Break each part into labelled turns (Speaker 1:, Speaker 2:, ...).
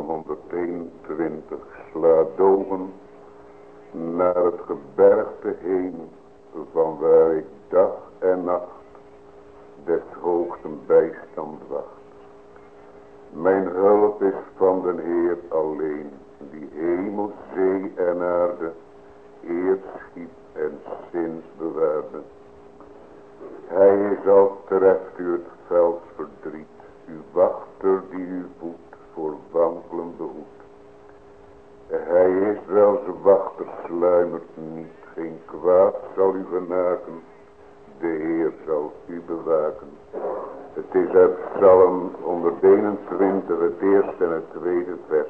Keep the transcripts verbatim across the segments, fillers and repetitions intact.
Speaker 1: Psalm honderdeenentwintig. Sla de ogen naar het gebergte heen, van waar ik dag en nacht des hoogsten bijstand wacht. Mijn hulp is van den Heer alleen, die hemel, zee en aarde, eerd schiep en zins bewaarde. Hij is al treft u het veld verdriet, uw wachter die uw voet voor wankelen behoedt. Hij is wel zijn wachter, sluimert niet, geen kwaad zal u genaken, de Heer zal u bewaken. Het is uit Psalm honderdeenentwintig, het eerste en het tweede vers.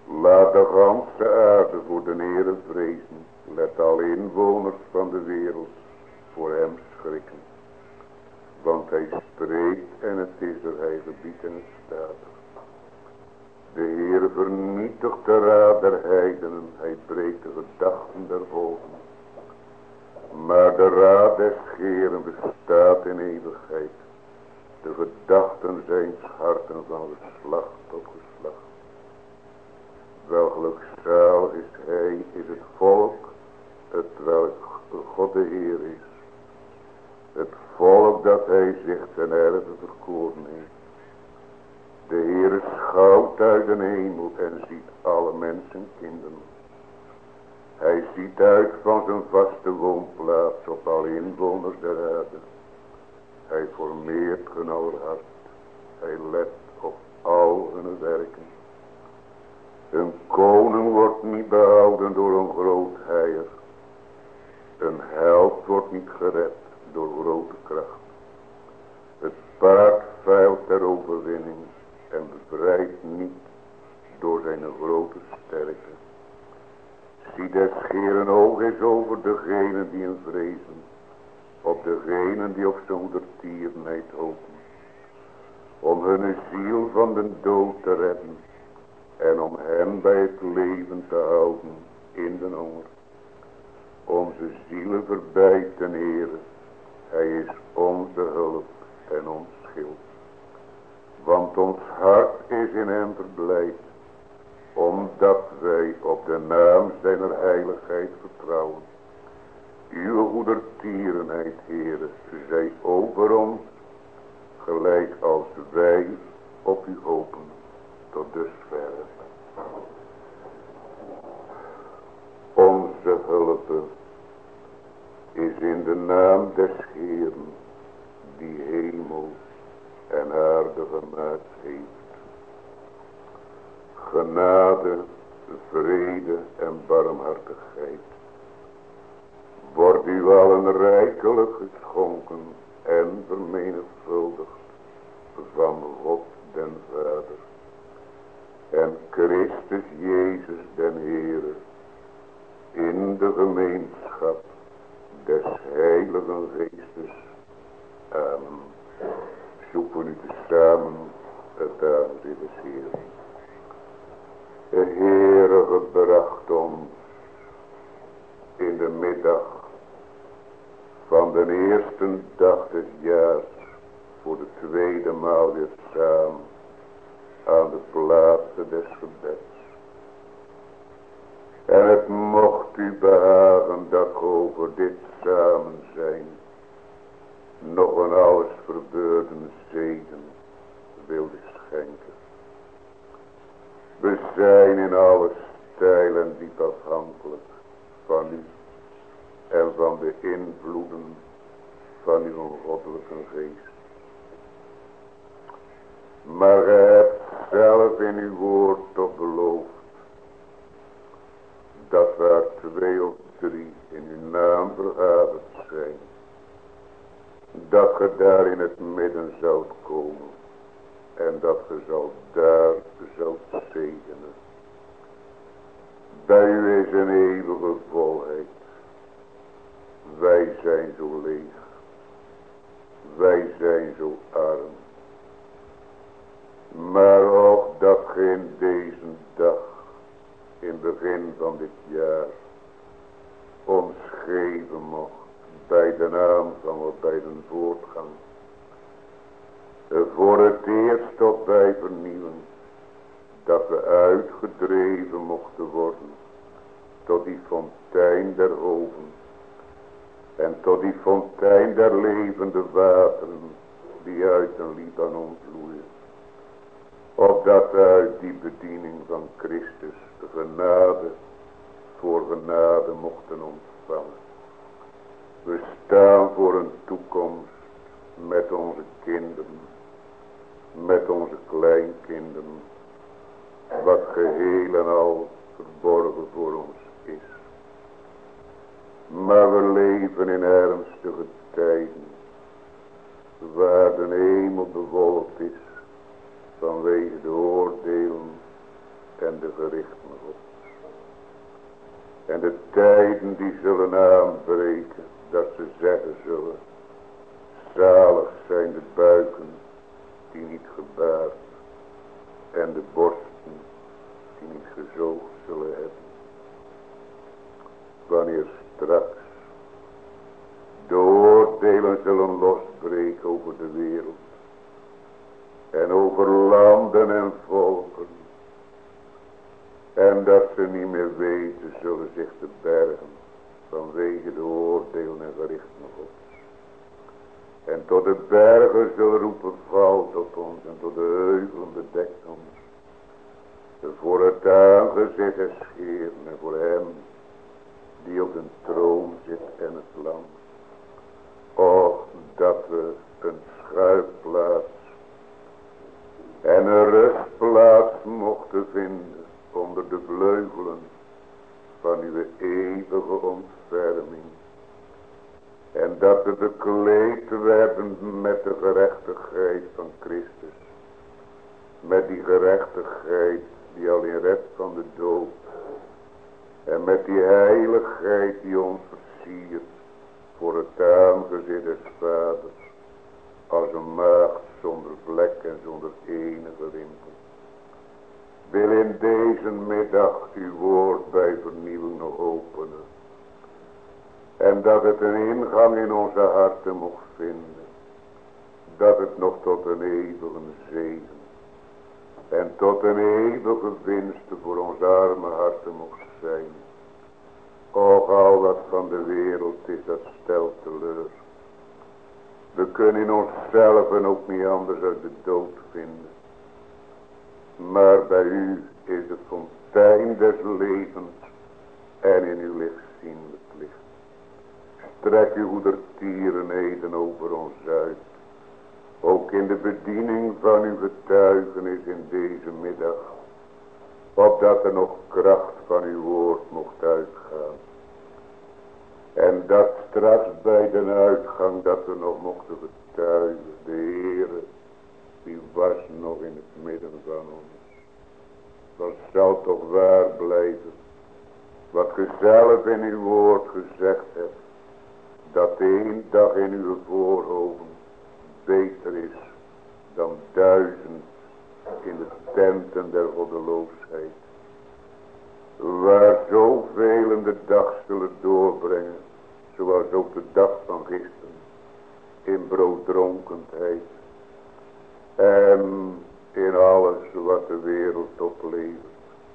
Speaker 1: Laat de ganse aarde voor de Heere vrezen. Let alle inwoners van de wereld voor hem schrikken. Want hij spreekt en het is er, hij gebiedt en het staat er. De Heere vernietigt de raad der heidenen, hij breekt de gedachten der volken. Maar de raad des Heeren bestaat in eeuwigheid. De gedachten zijn harten van geslacht tot geslacht. Wel gelukzalig is hij, is het volk, het welk God de Heer is. Het volk dat hij zich ten erve verkoren heeft. De Heer schouwt uit de hemel en ziet alle mensen kinderen. Hij ziet uit van zijn vaste woonplaats op alle inwoners der aarde. Hij formeert hun aller hart. Hij let op al hun werken. Een koning wordt niet behouden door een groot heier. Een held wordt niet gered door grote kracht. Het paard veilt ter overwinning en bevrijdt niet door zijn grote sterkte. Zie des Heeren oog is over degenen die hem vrezen, op degenen die op zijn goedertierenheid hopen, om hun ziel van de dood te redden en om hen bij het leven te houden in de honger. Onze zielen verbijten, Heere, hij is onze hulp en ons schild. Want ons hart is in hem verblijd, omdat wij op de naam zijner heiligheid vertrouwen. Uw goedertierenheid, Heere, zij over ons, gelijk als wij op u hopen, tot dusverre. Onze hulp is in de naam des Heeren, die hemel en aarde gemaakt heeft. Genade, vrede en barmhartigheid wordt u allen rijkelijk geschonken en vermenigvuldigd van God den Vader en Christus Jezus den Heere in de gemeenschap des Heiligen Geestes. Amen. Zoeken u tezamen het aanzien des Heeren. De Heere gebracht ons in de middag van de eerste dag des jaars voor de tweede maal weer samen aan de plaatsen des gebeds. En het mocht u behagen dat ge over dit samen zijn nog een alles verbeurden zegen wilde schenken. We zijn in alle stijl en diep afhankelijk van u en van de invloeden van uw goddelijke geest. Maar gij hebt zelf in uw woord toch beloofd dat waar twee of drie in uw naam vergaderd zijn, dat ge daar in het midden zult komen en dat ge zult daar zult zegenen. Bij u is een eeuwige volheid. Wij zijn zo leeg. Wij zijn zo arm. Maar ook dat ge in deze dag, in het begin van dit jaar, ons geven mocht bij de aanvang, bij de voortgang. Voor het eerst tot wij vernieuwen, dat we uitgedreven mochten worden tot die fontein der hoven en tot die fontein der levende wateren die uit een Libanon vloeien. Opdat uit die bediening van Christus genade voor genade mochten ontvangen. We staan voor een toekomst met onze kinderen, met onze kleinkinderen, wat geheel en al verborgen voor ons is. Maar we leven in ernstige tijden, waar de hemel bewolkt is vanwege de oordelen en de gerichten Gods. En de tijden die zullen aanbreken, dat ze zeggen zullen, zalig zijn de buiken die niet gebaard en de borsten die niet gezoogd zullen hebben. Wanneer straks de oordelen zullen losbreken over de wereld en over landen en volken, en dat ze niet meer weten zullen zich te bergen vanwege de oordelen en gerichten Gods. En tot de bergen zullen roepen, valt op ons, en tot de heuvelen bedekt ons. Voor het aangezicht des Heeren en voor hem die op de troon zit en het lam. Och, dat we een schuilplaats en een rustplaats mochten vinden onder de vleugelen van uw eeuwige ontferming. En dat we bekleed werden met de gerechtigheid van Christus. Met die gerechtigheid die alleen redt van de dood. En met die heiligheid die ons versiert voor het aangezicht des Vaders. Als een maagd zonder vlek en zonder enige rimpel. Wil in deze middag uw woord bij vernieuwing nog openen. En dat het een ingang in onze harten mocht vinden. Dat het nog tot een eeuwige zegen. En tot een eeuwige winst voor onze arme harten mocht zijn. Och, al wat van de wereld is, dat stelt teleur. We kunnen in onszelf en ook niet anders uit de dood vinden. Maar bij u is de fontein des levens en in uw lichtzienlijk licht. Strek uw goedertierenheden over ons uit. Ook in de bediening van uw getuigenis in deze middag. Opdat er nog kracht van uw woord mocht uitgaan. En dat straks bij de uitgang dat we nog mochten getuigen. De Heere, die was nog in het midden van ons. Dat zal toch waar blijven. Wat ge zelf in uw woord gezegd hebt. Dat één dag in uw voorhoven beter is dan duizend in de tenten der goddeloosheid. Waar zoveel de dag zullen doorbrengen, zoals ook de dag van gisteren, in brooddronkendheid en in alles wat de wereld oplevert,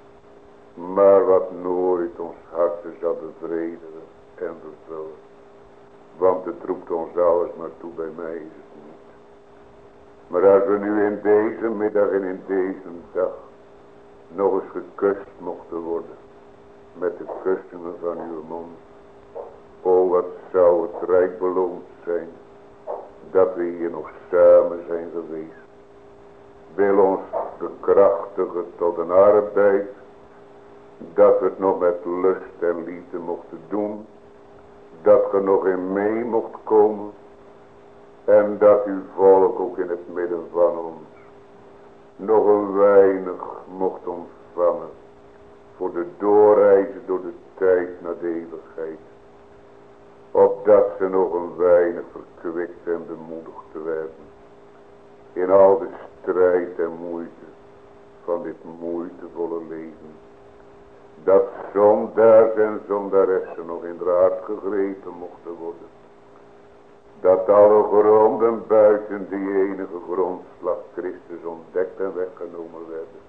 Speaker 1: maar wat nooit ons harten zal bevredigen en vervullen. Want het roept ons alles maar toe, bij mij is het niet. Maar als we nu in deze middag en in deze dag nog eens gekust mochten worden met de kussingen van uw mond. O, wat zou het rijk beloond zijn dat we hier nog samen zijn geweest. Wil ons bekrachtigen tot een arbeid, dat we het nog met lust en liefde mochten doen. Dat ge nog in mee mocht komen. En dat uw volk ook in het midden van ons nog een weinig mocht ontvangen. Voor de doorreizen door de tijd naar de eeuwigheid. Opdat ze nog een weinig verkwikt en bemoedigd werden. In al de strijd en moeite van dit moeitevolle leven. Dat zondaars en zondaressen nog in de hart gegrepen mochten worden. Dat alle gronden buiten die enige grondslag Christus ontdekt en weggenomen werden.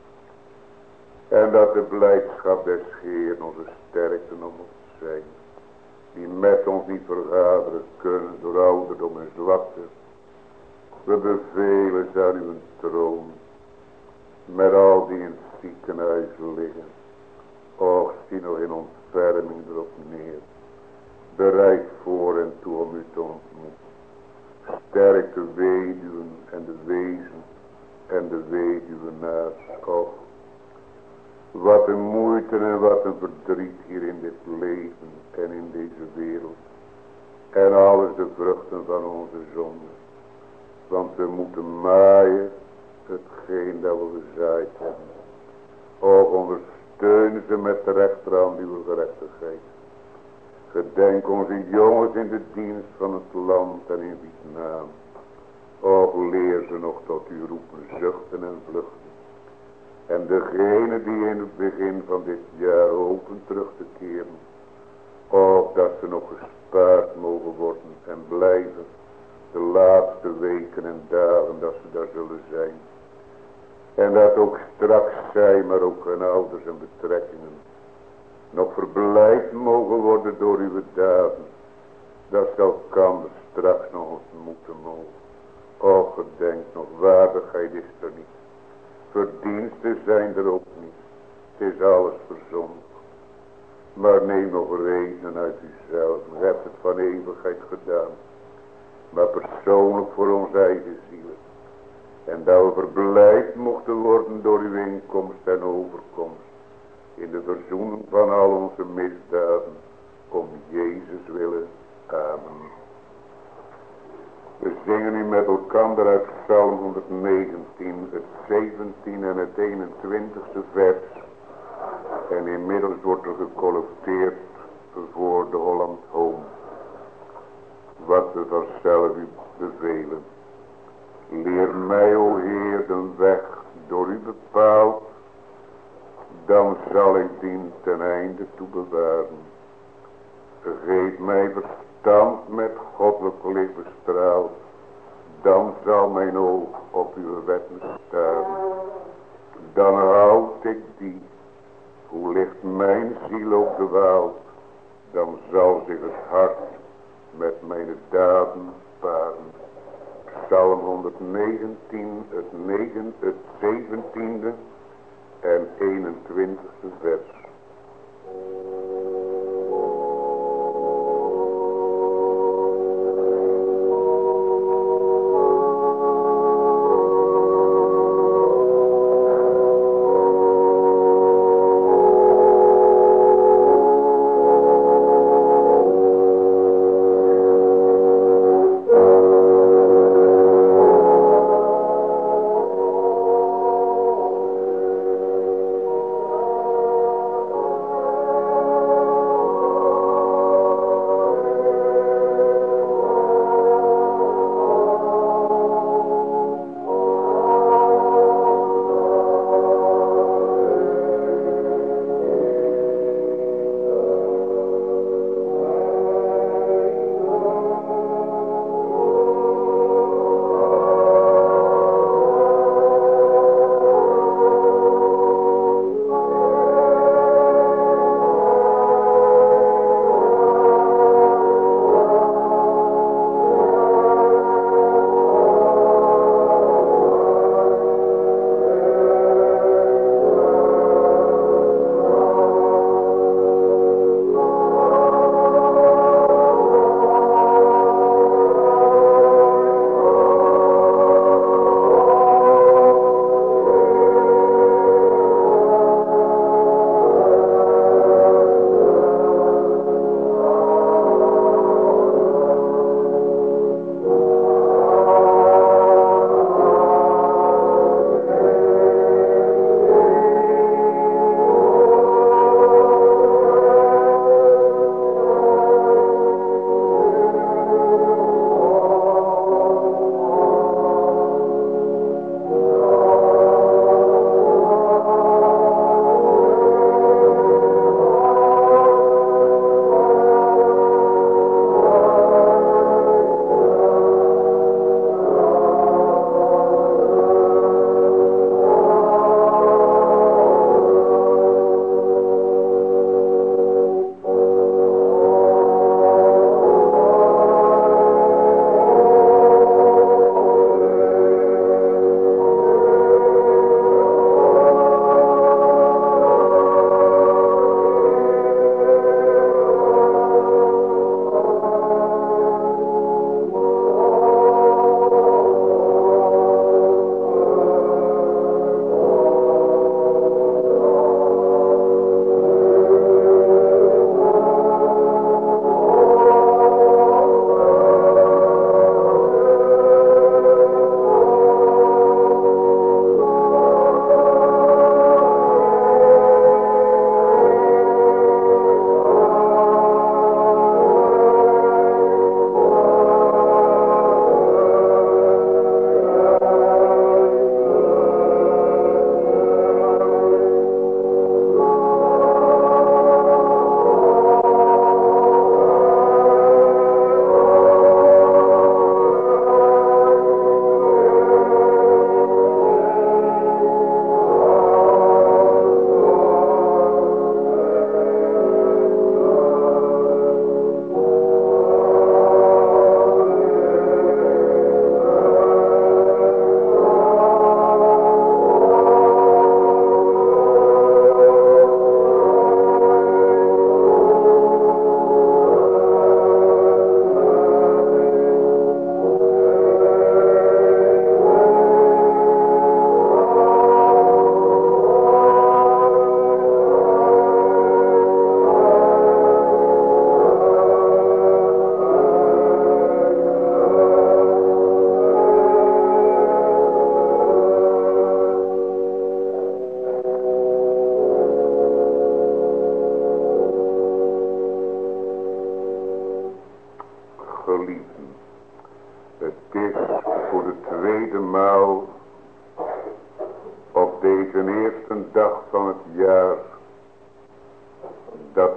Speaker 1: En dat de blijdschap des Heeren onze sterkte nog mocht zijn. Die met ons niet vergaderen kunnen door ouderdom en zwakte. We bevelen ze aan uw troon. Met al die in het ziekenhuis liggen. Och, zie nog in ontferming erop neer. Bereid voor en toe om u te ontmoeten. Sterk de weduwen en de wezen en de weduwenaars. Och, wat een moeite en wat een verdriet hier in dit leven en in deze wereld. En alles de vruchten van onze zonde. Want we moeten maaien hetgeen dat we gezaaid hebben. Och, ondersteun eeuwigheid. Gedenk onze jongens in de dienst van het land en in Vietnam. Och, leer ze nog tot u roepen, zuchten en vluchten. En degene die in het begin van dit jaar hopen terug te keren. Och, dat ze nog gespaard mogen worden en blijven. De laatste weken en dagen dat ze daar zullen zijn. En dat ook straks zij, maar ook hun ouders en betrekkingen. Nog verblijd mogen worden door uw daden. Dat ze elkander straks nog ontmoeten mogen. Och, gedenk nog, waardigheid is er niet. Verdiensten zijn er ook niet. Het is alles verzondigd. Maar neem nog redenen uit uzelf. U hebt het van eeuwigheid gedaan. Maar persoonlijk voor onze eigen zielen. En dat we verblijd mochten worden door uw inkomst en overkomst. In de verzoening van al onze misdaden. Om Jezus willen. Amen. We zingen nu met elkaar uit Psalm honderdnegentien, het zeventiende en het eenentwintigste vers. En inmiddels wordt er gecollecteerd voor de Holland Home. Wat we vanzelf u bevelen. Leer mij, o Heer, de weg door u bepaald. Dan zal ik dien ten einde toe bewaren. Geef mij verstand met goddelijk licht bestraald. Dan zal mijn oog op uw wetten staan. Dan houd ik die. Hoe ligt mijn ziel ook dwaalt. Dan zal zich het hart met mijn daden paren. Psalm honderdnegentien, het, negen, het zeventiende en eenentwintigste vers.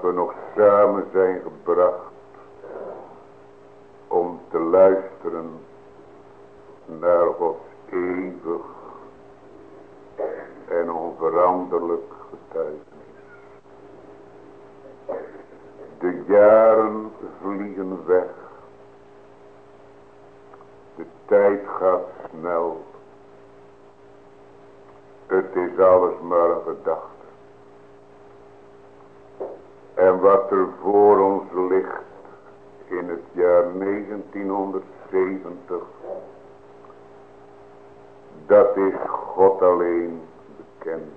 Speaker 1: we nog samen zijn gebracht om te luisteren naar Gods eeuwig en onveranderlijk getuigenis. De jaren vliegen weg. De tijd gaat snel. Het is alles maar een gedachte. En wat er voor ons ligt in het jaar negentienhonderdzeventig, dat is God alleen bekend.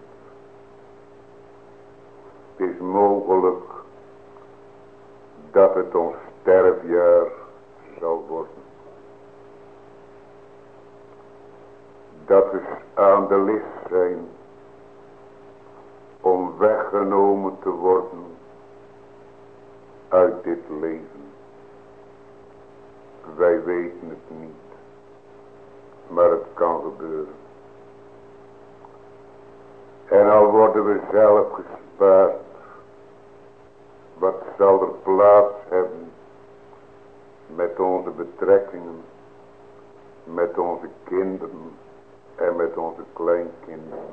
Speaker 1: Het is mogelijk dat het ons sterfjaar zal worden. Dat we aan de list zijn om weggenomen te worden uit dit leven. Wij weten het niet, maar het kan gebeuren. En al worden we zelf gespaard, wat zal er plaats hebben met onze betrekkingen, met onze kinderen en met onze kleinkinderen?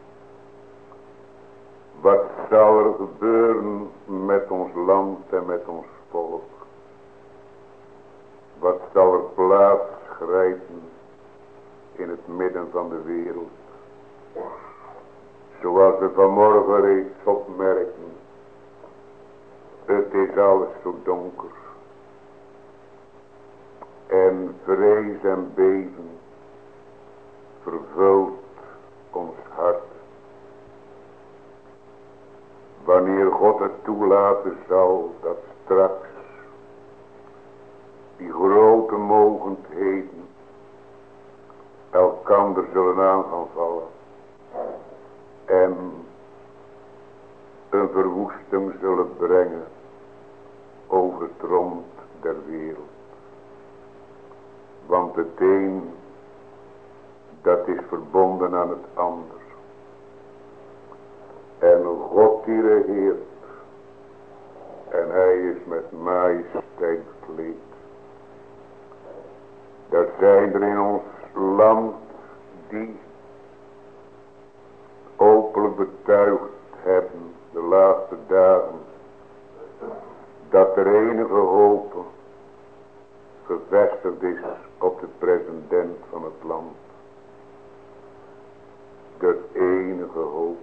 Speaker 1: Wat zal er gebeuren met ons land en met ons volk? Wat zal er plaats grijpen in het midden van de wereld? Zoals we vanmorgen reeds opmerkten, het is alles zo donker. En vrees en beven vervult ons hart. Wanneer God het toelaten zal dat straks die grote mogendheden elkander zullen aan gaan vallen en een verwoesting zullen brengen over het rond der wereld. Want het een, dat is verbonden aan het ander. En God die regeert, en hij is met majesteit bekleed. Er zijn er in ons land die openlijk betuigd hebben de laatste dagen dat er enige hoop gevestigd is op de president van het land. De enige hoop.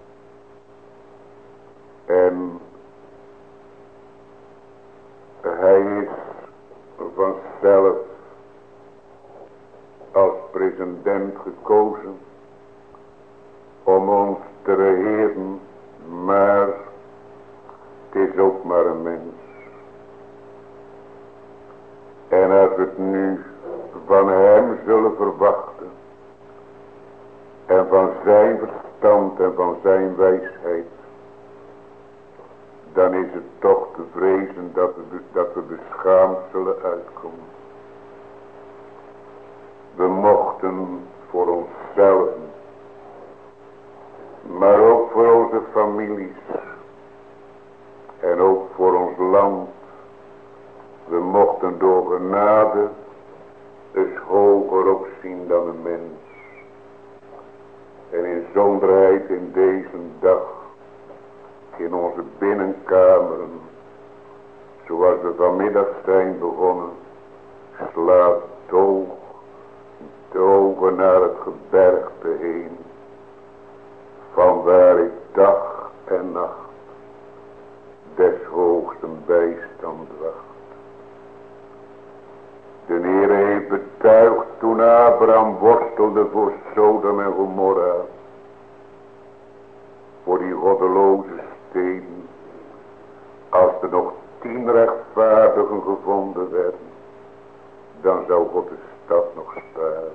Speaker 1: En hij is vanzelf als president gekozen om ons te regeren, maar het is ook maar een mens. En als we het nu van hem zullen verwachten en van zijn verstand en van zijn wijsheid, dan is het toch te vrezen dat we, dat we beschaamd zullen uitkomen. We mochten voor onszelf, maar ook voor onze families en ook voor ons land, we mochten door genade eens hoger opzien dan een mens. En in zonderheid in deze dag, in onze binnenkameren, zoals we vanmiddag zijn begonnen, slaat het oog, de ogen naar het gebergte heen, van waar ik dag en nacht des hoogsten bijstand wacht. De Heer heeft betuigd toen Abraham worstelde voor Sodom en Gomorra, voor die goddeloze steden, als er nog tien rechtvaardigen gevonden werden, dan zou God de stad nog sparen.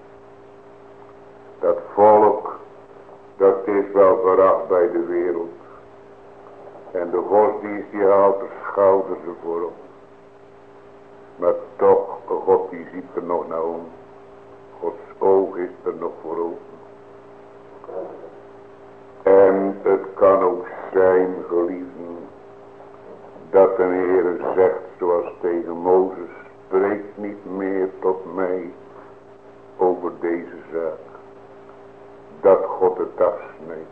Speaker 1: Dat volk, dat is wel veracht bij de wereld. En de godsdienst die haalt de schouders ervoor op. Maar toch, God die ziet er nog naar om. Gods oog is er nog voor open. En het kan ook zijn, geliefden, dat God het afsneed.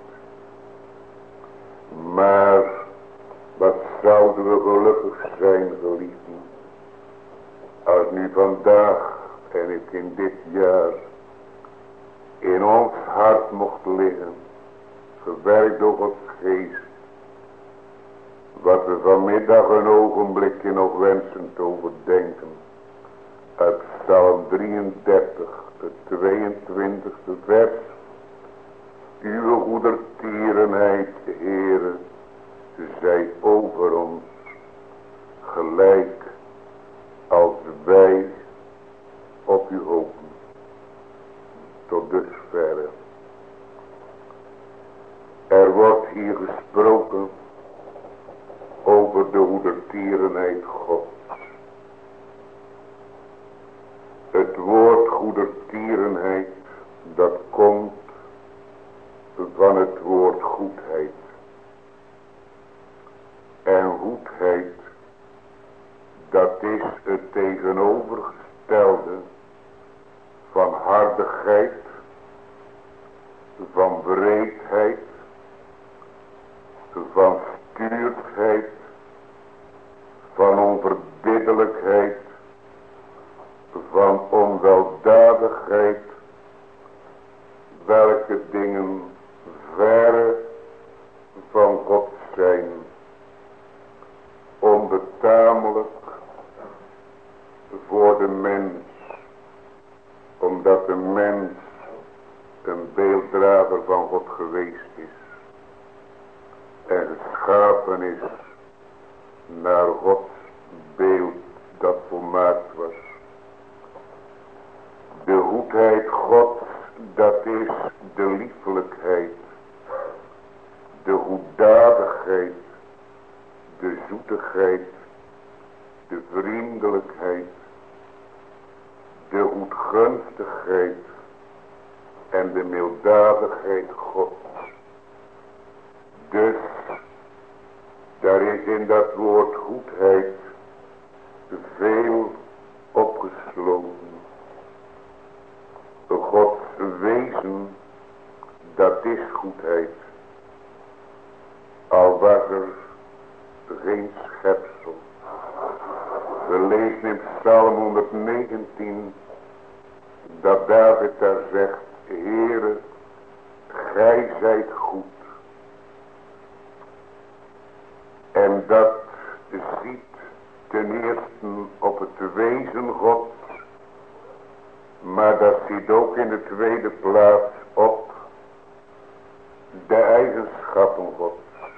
Speaker 1: Maar wat zouden we gelukkig zijn, geliefden, als nu vandaag en ik in dit jaar in ons hart mocht liggen, gewerkt door Gods geest, wat we vanmiddag een ogenblikje nog wensen te overdenken, uit Psalm drieëndertig, het tweeëntwintigste vers. Uw goedertierenheid, Heere, zij over ons, gelijk als wij op u hopen. Tot dusverre. Er wordt hier gesproken over de goedertierenheid Gods. Het woord goedertierenheid, dat komt van het woord goedheid. En goedheid, dat is het tegenovergestelde van hardigheid, van wreedheid, van stuurtheid, van onverbiddelijkheid, van onweldadigheid, welke dingen verre van God zijn, onbetamelijk voor de mens, omdat de mens een beelddrager van God geweest is en geschapen is naar Gods beeld dat volmaakt was. De goedheid Gods, dat is de liefelijkheid, de goeddadigheid, de zoetigheid, de vriendelijkheid, de goedgunstigheid en de milddadigheid Gods. Dus, daar is in dat woord goedheid veel opgesloten. Gods wezen, dat is goedheid. Al was er geen schepsel. We lezen in Psalm honderdnegentien dat David daar zegt: Heere, gij zijt goed. En dat ziet ten eerste op het wezen Gods, maar dat ziet ook in de tweede plaats op de eigenschappen Gods.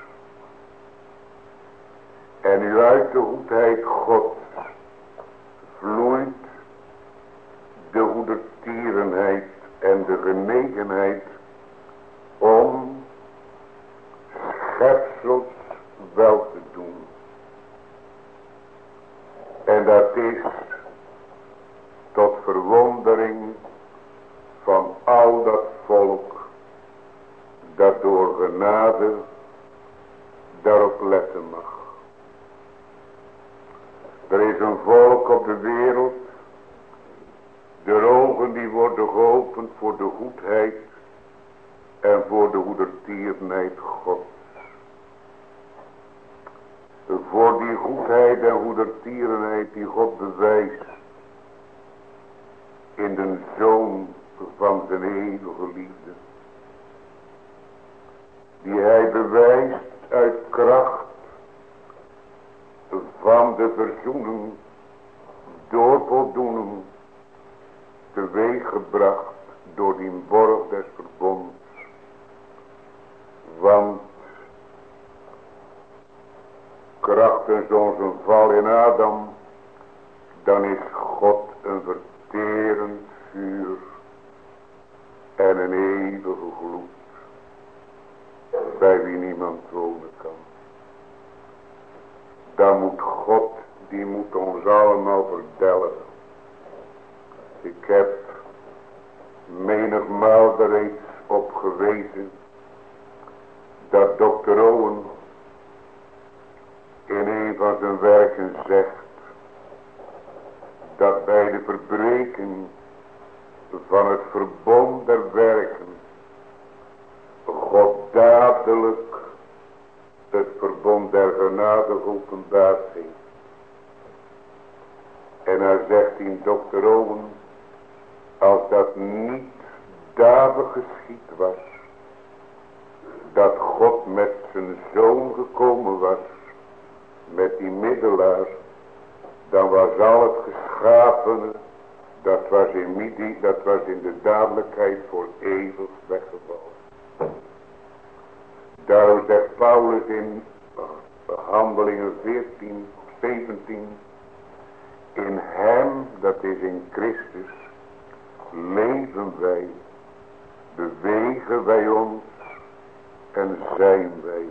Speaker 1: En nu uit de goedheid Gods vloeit de goedertierenheid en de genegenheid om schepsels wel te doen. En dat is tot verwondering van al dat volk dat door genade daarop letten mag. Er is een volk op de wereld, de ogen die worden geopend voor de goedheid en voor de goedertierenheid Gods. Voor die goedheid en goedertierenheid die God bewijst in de Zoon van zijn eeuwige liefde. Die hij bewijst uit kracht van de verzoening door voldoening teweeggebracht door die borg des verbonds. Want krachtens onze val in Adam, dan is God een verterend vuur en een eeuwige gloed, bij wie niemand wonen kan. Dan moet God, die moet ons allemaal verdelgen. Ik heb menigmaal er reeds op gewezen dat dokter Owen in een van zijn werken zegt dat bij de verbreking van het verbond der werken geopenbaard heeft. En hij zegt in dokter Owen, als dat niet daarbij geschied was, dat God met zijn zoon gekomen was, met die middelaar, dan was al het geschapene, dat was in midi, dat was in de dadelijkheid voor eeuwig weggevallen. Daarom zegt Paulus in Handelingen veertien, zeventien, in hem, dat is in Christus, leven wij, bewegen wij ons en zijn wij.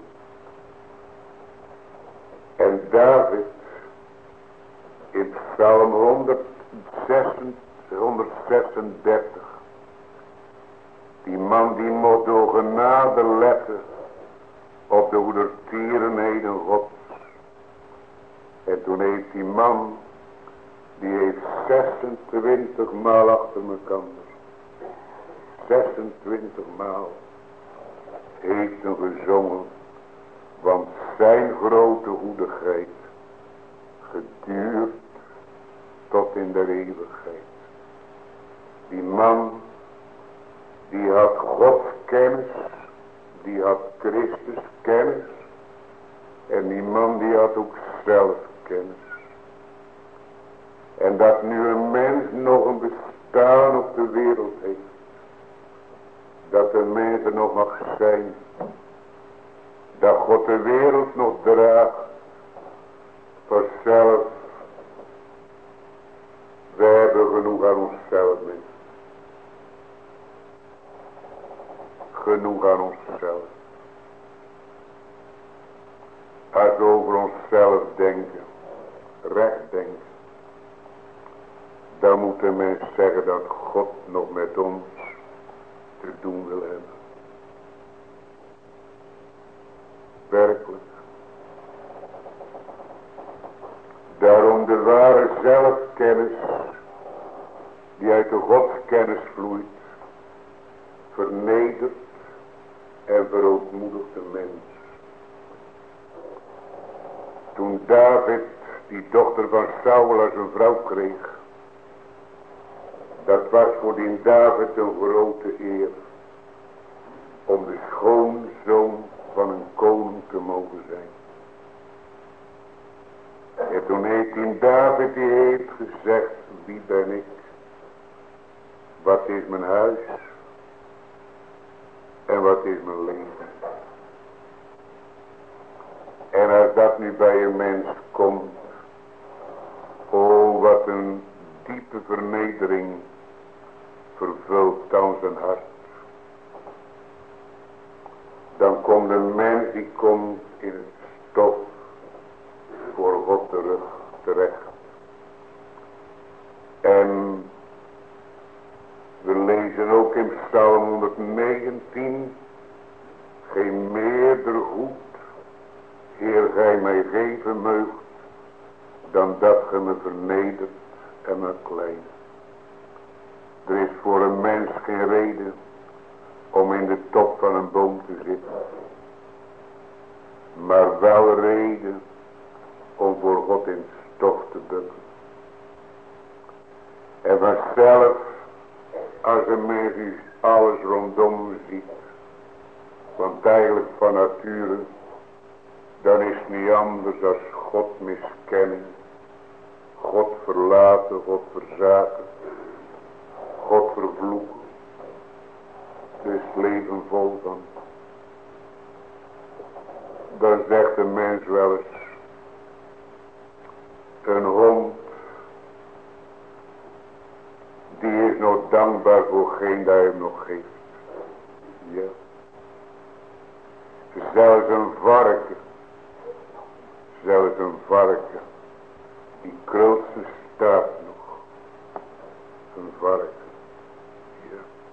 Speaker 1: En David in Psalm honderdzesendertig, die man die moet door genade letten op de goedertierenheden Gods. En toen heeft die man, die heeft zesentwintig maal achter elkaar, zesentwintig maal heeft hem gezongen, want zijn grote goedigheid geduurt tot in de eeuwigheid. Die man, die had Gods kennis, die had Christus kennis, en die man die had ook zelf kennis. En dat nu een mens nog een bestaan op de wereld heeft, dat een mens er nog mag zijn, dat God de wereld nog draagt, voor zelf, wij hebben genoeg aan onszelf, mensen. Genoeg aan onszelf. Als we over onszelf denken, recht denken, dan moet de mens zeggen dat God nog met ons te doen wil hebben. Werkelijk. Daarom de ware zelfkennis, die uit de godskennis vloeit, vernedert en verootmoedigt de mens. Toen David die dochter van Saul als een vrouw kreeg, dat was voor die David een grote eer, om de schoonzoon van een koning te mogen zijn. En toen heeft die David, die heeft gezegd, wie ben ik? Wat is mijn huis? En wat is mijn leven? En als dat nu bij een mens komt, oh wat een diepe vernedering vervult dan zijn hart. Dan komt een mens die komt in het stof voor God terug, terecht. En we lezen ook in Psalm honderdnegentien, geen meerder goed, Heer, gij mij geven meugt, dan dat ge me vernedert en me klein. Er is voor een mens geen reden om in de top van een boom te zitten, maar wel reden om voor God in stof te bukken. En vanzelf, als een mens alles rondom ziet, want eigenlijk van nature, dan is het niet anders dan God miskenning, God verlaten, God verzaken, God vervloeken. Dus leven vol van. Dan zegt de mens wel eens, een hond, die is nog dankbaar voor geen dat hij hem nog geeft. Ja. Zelfs een varken, zelfs een varken, die grootste staat nog. Een varken. Ja.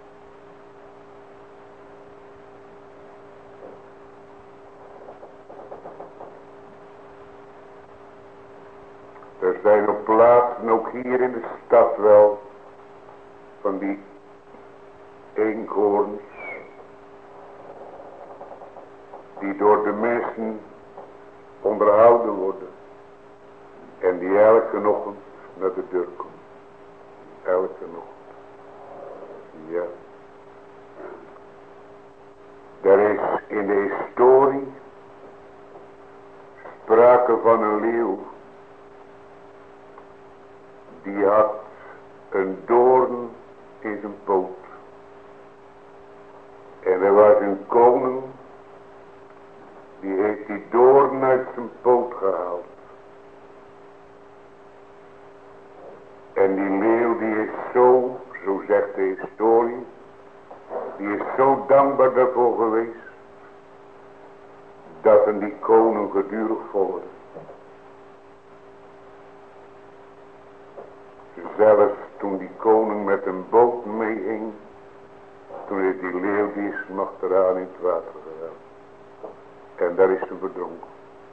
Speaker 1: Er zijn op plaatsen, ook hier in de stad wel, van die eenhoorns, die door de mensen onderhouden worden. En die elke ochtend naar de deur komt. Elke ochtend. Ja. Er is in de historie sprake van een leeuw. Die had een doorn in zijn poot. En er was een koning. Die heeft die doorn uit zijn poot gehaald. En die leeuw die is zo, zo zegt de historie, die is zo dankbaar daarvoor geweest, dat hem die koning gedurig volgde. Zelfs toen die koning met een boot meeging, toen is die leeuw die is achteraan in het water gegaan. En daar is ze verdronken.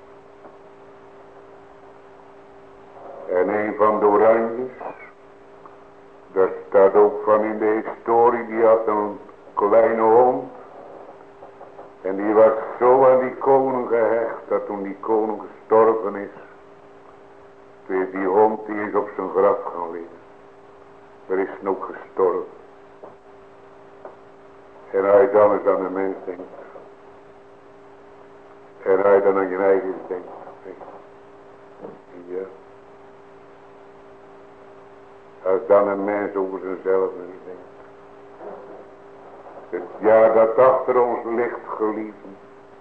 Speaker 1: En een van de oranjes, daar staat ook van in de historie, die had een kleine hond. En die was zo aan die koning gehecht, dat toen die koning gestorven is, toen is die hond die is op zijn graf gaan liggen. Er is nog gestorven. En hij dan eens aan de mens denkt. En hij dan aan je eigen denkt. Ja. Als dan een mens over zichzelf niet denkt. Het jaar dat achter ons ligt, geliefden,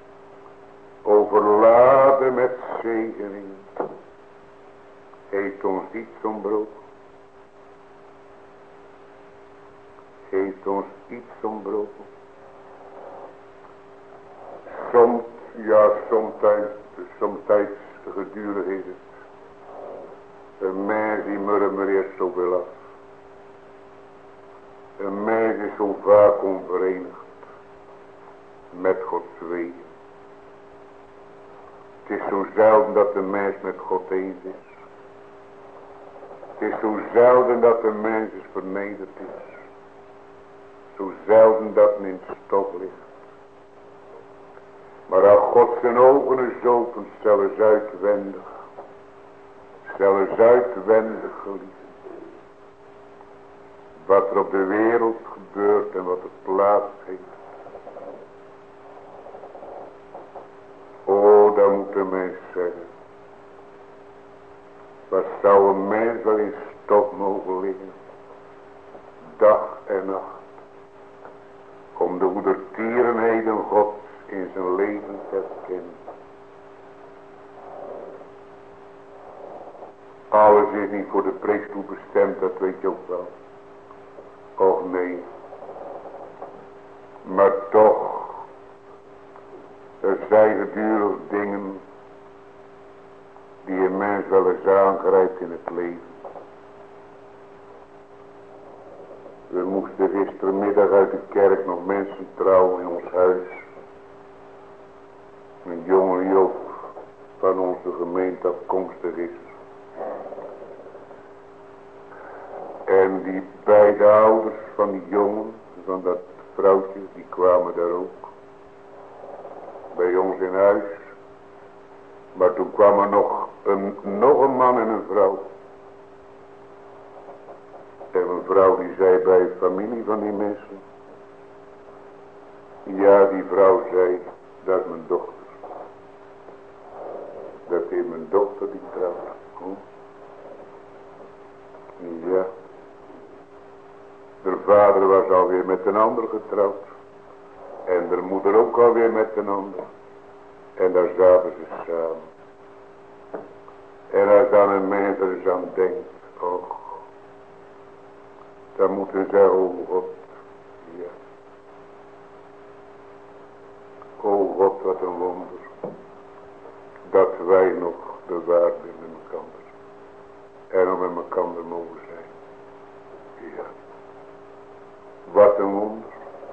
Speaker 1: overladen met zegening, heeft ons iets ontbroken. Heeft ons iets ontbroken. Soms, ja, somtijds, somtijds gedurig is het. Een mens die murmureert zoveel af. Een mens is zo vaak onverenigd met Gods wegen. Het is zo zelden dat de mens met God eens is. Het is zo zelden dat de mens is vernederd is. Zo zelden dat men in het stof ligt. Maar als God zijn ogen is opent, zelfs uitwendig. Zelfs uitwendig geliefd. Wat er op de wereld gebeurt en wat er plaats heeft. Oh, dan moet de mens zeggen. Wat zou een mens wel in stof mogen liggen. Dag en nacht. Om de goedertierenheden Gods in zijn leven te herkennen. Alles is niet voor de preekstoel bestemd, dat weet je ook wel. Och nee. Maar toch. Er zijn gedurig dingen. Die een mens wel eens aangrijpt in het leven. We moesten gistermiddag uit de kerk nog mensen trouwen in ons huis. Een jonge Joop van onze gemeente afkomstig is. En die beide ouders van die jongen, van dat vrouwtje, die kwamen daar ook. Bij ons in huis. Maar toen kwam er nog een, nog een man en een vrouw. En een vrouw die zei bij de familie van die mensen. Ja, die vrouw zei, dat is mijn dochter. Dat is mijn dochter die trouwt. Hm? Ja. De vader was alweer met een ander getrouwd. En de moeder ook alweer met een ander. En daar zaten ze samen. En als dan een mens er eens aan denkt. Och. Dan moeten ze zeggen, oh God. Ja. Oh God, wat een wonder. Dat wij nog bewaard zijn met elkaar. En nog met elkaar mogen zijn. Ja. Wat een wonder.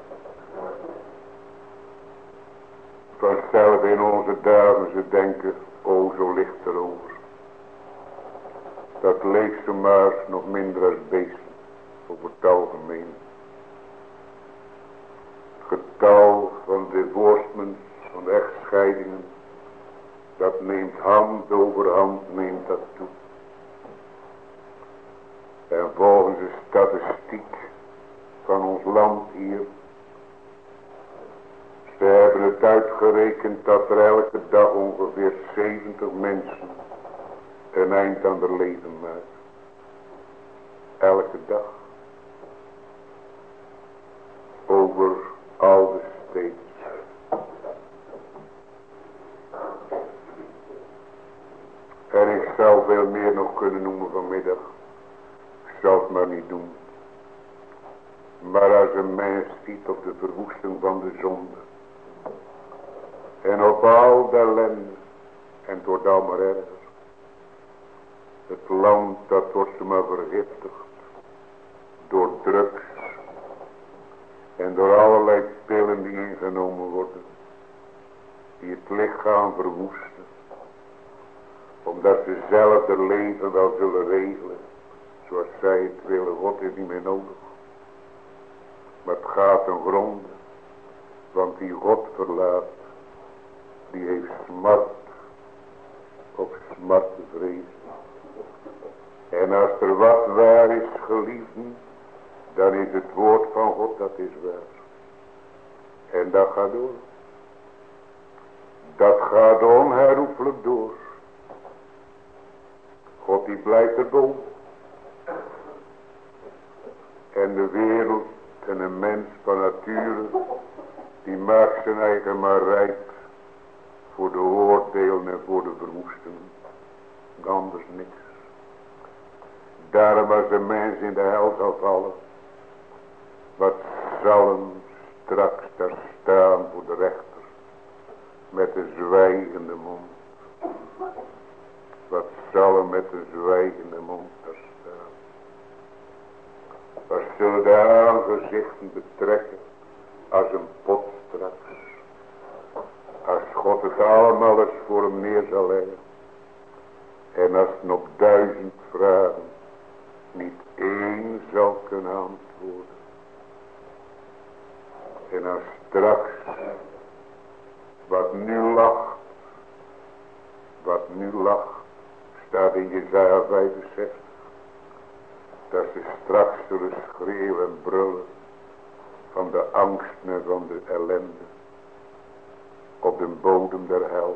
Speaker 1: Vanzelf in onze dagen ze denken, oh zo licht erover. Dat leeft ze maar nog minder als beesten. Over het algemeen. Het getal van divorcements, van echtscheidingen. Dat neemt hand over hand, neemt dat toe. En volgens de statistiek van ons land hier, ze hebben het uitgerekend dat er elke dag ongeveer zeventig mensen een eind aan hun leven maken. Elke dag. Over al de steden. En ik zou veel meer nog kunnen noemen vanmiddag. Ik zal het maar niet doen. Maar als een mens ziet op de verwoesting van de zonde. En op al de ellende. En het wordt al maar erger. Het land dat wordt ze maar vergiftigd. Door drugs. En door allerlei pillen die ingenomen worden. Die het lichaam verwoesten. Omdat ze zelf hun leven wel zullen regelen. Zoals zij het willen. God is niet meer nodig. Maar het gaat ten gronde. Want die God verlaat. Die heeft smart. Op smart te vrezen. En als er wat waar is, geliefden. Dan is het woord van God, dat is waar. En dat gaat door. Dat gaat onherroepelijk door. God die blijft erboven. En de wereld en een mens van nature, die maakt zijn eigen maar rijk voor de oordelen en voor de verwoesting. Anders niks. Daarom als een mens in de hel zal vallen, wat zal hem straks daar staan voor de rechter, met een zwijgende mond. Wat zal hem met een zwijgende mond daar staan. Wat zullen de aangezichten betrekken als een pot straks. Als God het allemaal eens voor hem neer zal leggen. En als het op duizend vragen niet één zal kunnen antwoorden. En als straks wat nu lacht, wat nu lacht, staat in Jesaja vijfenzestig. Dat ze straks zullen schreeuwen en brullen van de angst en van de ellende. Op de bodem der hel.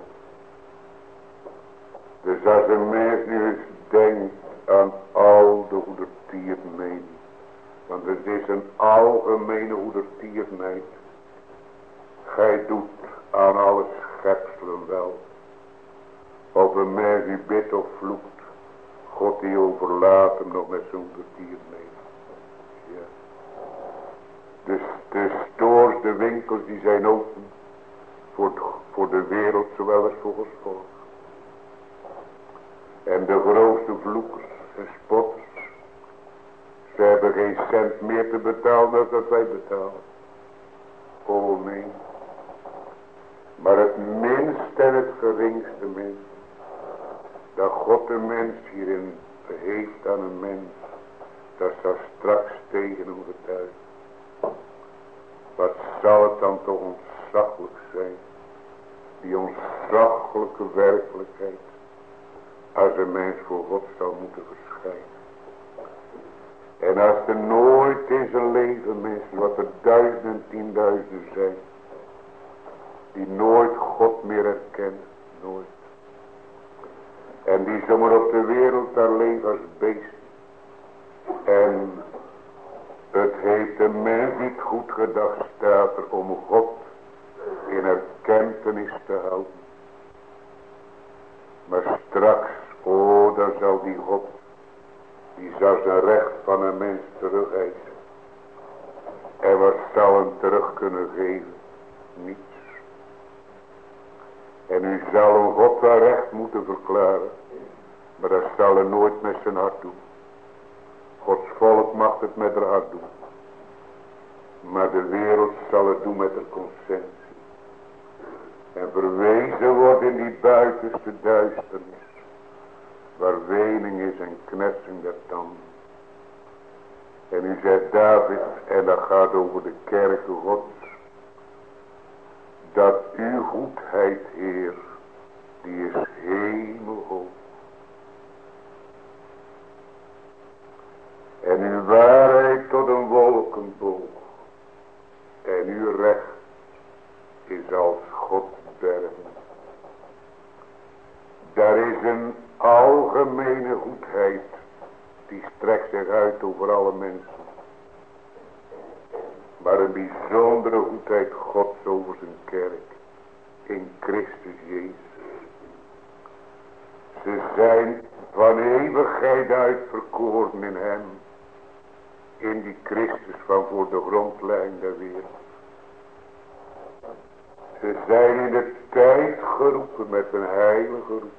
Speaker 1: Dus als een mens nu eens denkt aan al de goedertierenheid. Want het is een algemene goedertierenheid. Gij doet aan alle schepselen wel. Of een mens die bidt of vloekt. God die overlaat hem nog met zo'n goedertierenheid. Ja. Dus de stores, de winkels die zijn open. Voor, voor de wereld zowel als voor ons volk. En de grootste vloekers en spotters. Ze hebben geen cent meer te betalen dan dat wij betalen. Oh nee. Maar het minste en het geringste mens. Dat God een mens hierin heeft aan een mens. Dat zal straks tegen hem getuigen. Wat zal het dan toch ontzaglijk zijn. Die ontzaglijke werkelijkheid. Als een mens voor God zou moeten verschijnen. En als er nooit in zijn leven mensen, wat er duizenden en tienduizenden zijn. Die nooit God meer herkennen. Nooit. En die zomaar op de wereld daar leven als beest. En het heeft een mens niet goed gedacht staat er om God in erkentenis te houden. Maar straks, oh, dan zal die God, die zal zijn recht van een mens terugeisen. En wat zal hem terug kunnen geven? Niets. En u zal een God wel recht moeten verklaren. Maar dat zal hij nooit met zijn hart doen. Gods volk mag het met haar hart doen. Maar de wereld zal het doen met haar consensie. En verwezen wordt in die buitenste duisternis. Waar wening is en knetsing der tanden. En u zegt David, en dat gaat over de kerken Gods. Dat uw goedheid, Heer, die is hemelhoog. En uw waarheid tot een wolkenboog. En uw recht is als Gods bergen. Daar is een algemene goedheid. Die strekt zich uit over alle mensen. Maar een bijzondere goedheid Gods over zijn kerk. In Christus Jezus. Ze zijn van eeuwigheid uitverkoren in hem. In die Christus van voor de grondlijn der wereld. Ze zijn in de tijd geroepen met een heilige roep.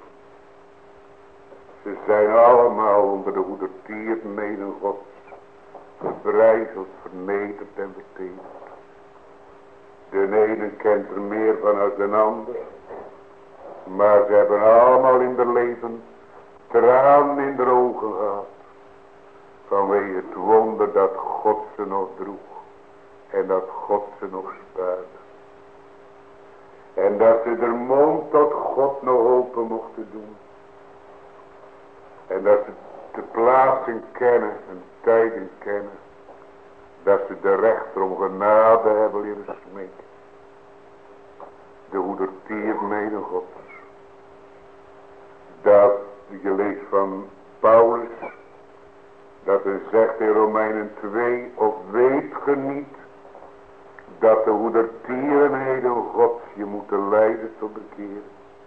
Speaker 1: Ze zijn allemaal onder de goedertierenheden Gods. Verbrijzeld, vernederd en vertederd. De ene kent er meer van als de ander. Maar ze hebben allemaal in hun leven tranen in de ogen gehad. Vanwege het wonder dat God ze nog droeg. En dat God ze nog spaarde. En dat ze de mond tot God nog open mochten doen. En dat ze de plaatsen kennen en tijden kennen. Dat ze de rechter om genade hebben leren smeken. De hoedertiermede Gods. Dat je leest van Paulus. Dat hij zegt in Romeinen twee. Of weet ge niet. Dat de hoedertierenheden Gods je moeten leiden tot bekeren.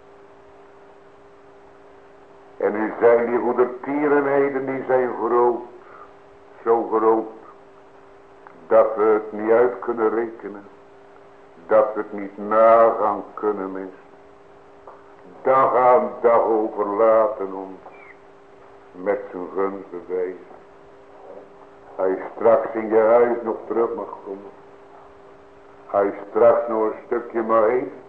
Speaker 1: En nu zijn die goedertierenheden, die zijn groot. Zo groot. Dat we het niet uit kunnen rekenen. Dat we het niet nagaan kunnen missen. Dag aan dag overlaten ons. Met zijn gunst bewijzen. Hij straks in je huis nog terug mag komen. Hij straks nog een stukje mag eten.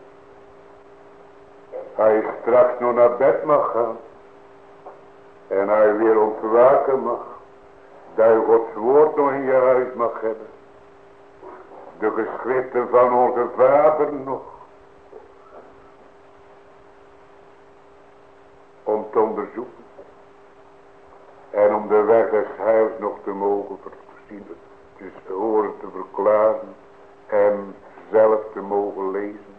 Speaker 1: Hij straks nog naar bed mag gaan. En hij weer ontwaken mag. Dat je Gods woord nog in je huis mag hebben. De geschriften van onze vader nog. Om te onderzoeken. En om de weg des heils nog te mogen voorzien. Dus horen te verklaren. En zelf te mogen lezen.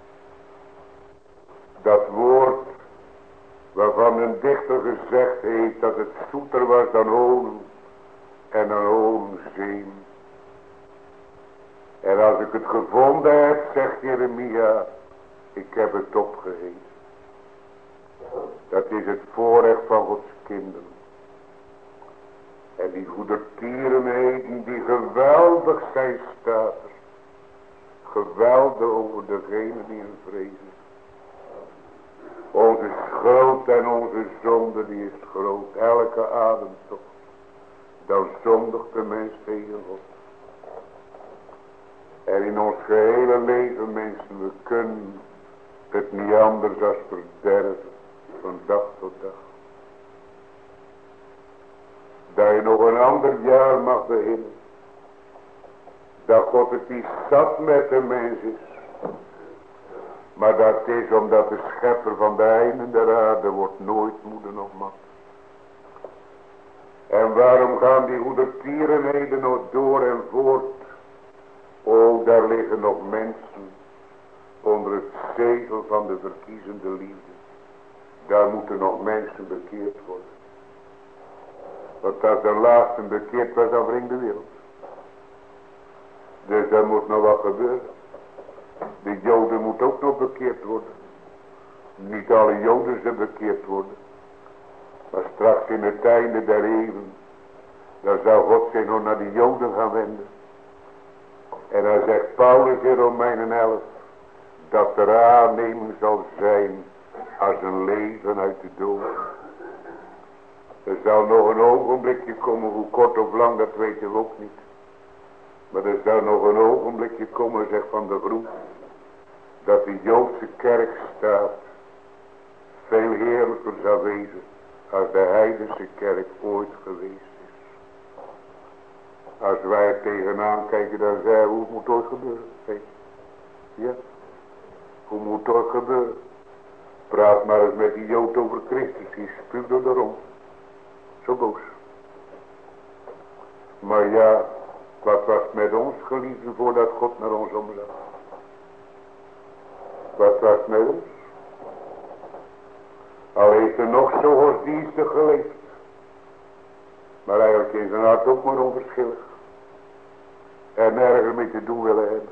Speaker 1: Dat woord. Waarvan een dichter gezegd heeft dat het zoeter was dan honing en dan honingzeem. En als ik het gevonden heb, zegt Jeremia, ik heb het opgeheven. Dat is het voorrecht van Gods kinderen. En die goedertierenheden die geweldig zijn staat er. Geweldig over degene die hem vrezen. Onze schuld en onze zonde die is groot. Elke ademtocht. Dan zondigt de mens tegen God. En in ons gehele leven mensen, we kunnen het niet anders als verderven. Van dag tot dag. Dat je nog een ander jaar mag beginnen. Dat God het niet zat met de mens is. Maar dat is omdat de schepper van de einden der aarde wordt nooit moede nog mat. En waarom gaan die goedertierenheden nog door en voort? O, daar liggen nog mensen onder het zegel van de verkiezende liefde. Daar moeten nog mensen bekeerd worden. Want als de laatste bekeerd was, dan wringt de wereld. Dus er moet nog wat gebeuren. De Joden moeten ook nog bekeerd worden. Niet alle Joden zullen bekeerd worden. Maar straks in het einde der eeuwen. Dan zou God zich nog naar de Joden gaan wenden. En dan zegt Paulus in Romeinen elf. Dat er aanneming zal zijn. Als een leven uit de dood. Er zal nog een ogenblikje komen. Hoe kort of lang dat weten we ook niet. Maar er zou nog een ogenblikje komen, zegt Van der Groen. Dat de Joodse kerk staat. Veel heerlijker zal wezen. Als de heidense kerk ooit geweest is. Als wij er tegenaan kijken, dan zeggen we, hoe moet het gebeuren? Hey. Ja. Hoe moet het gebeuren? Praat maar eens met die Jood over Christus. Die spuugt door de rond. Zo boos. Maar ja, wat was met ons geliefde voordat God naar ons omzag? Wat was met ons? Al heeft er nog zo godsdienstig geleefd. Maar eigenlijk is zijn hart ook maar onverschillig. En nergens mee te doen willen hebben.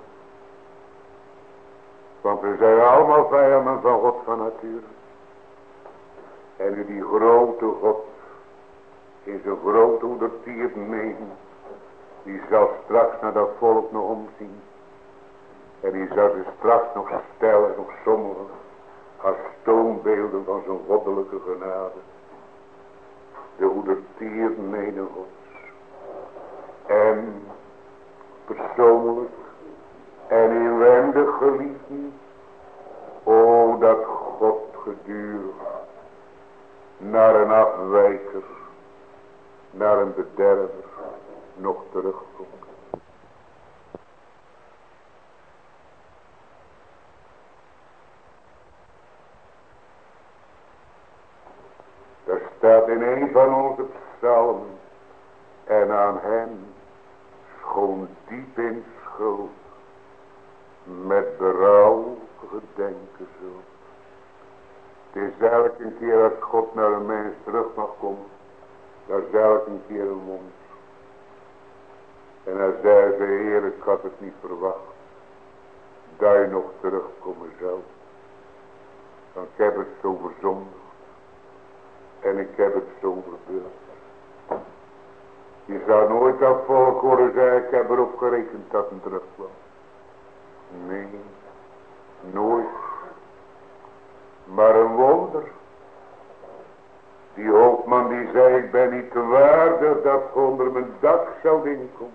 Speaker 1: Want we zijn allemaal vijanden van God van nature. En nu die grote God in zijn grote hoedertierd nemen. Die zal straks naar dat volk nog omzien. En die zal ze straks nog stellen, nog sommigen. Als toonbeelden van zijn goddelijke genade. De hoedertierd nemen Gods. En persoonlijk en inwendig geliefden. O dat God gedurig naar een afwijker, naar een bederver nog terugkomt. Er staat in een van onze psalmen, en aan hen schoon diep in schuld met berouw gedenken zult. Het is elke keer als God naar een mens terug mag komen, dat is elke keer een wonder. En dan zei ze, Heer, ik had het niet verwacht, dat je nog terugkomen zou. Want ik heb het zo verzondigd. En ik heb het zo verbeurd. Je zou nooit dat volk horen zeggen, ik heb erop gerekend dat het terugkwam. Nee, nooit. Maar een wonder. Die hoofdman die zei, ik ben niet waardig dat je onder mijn dak zou inkomen.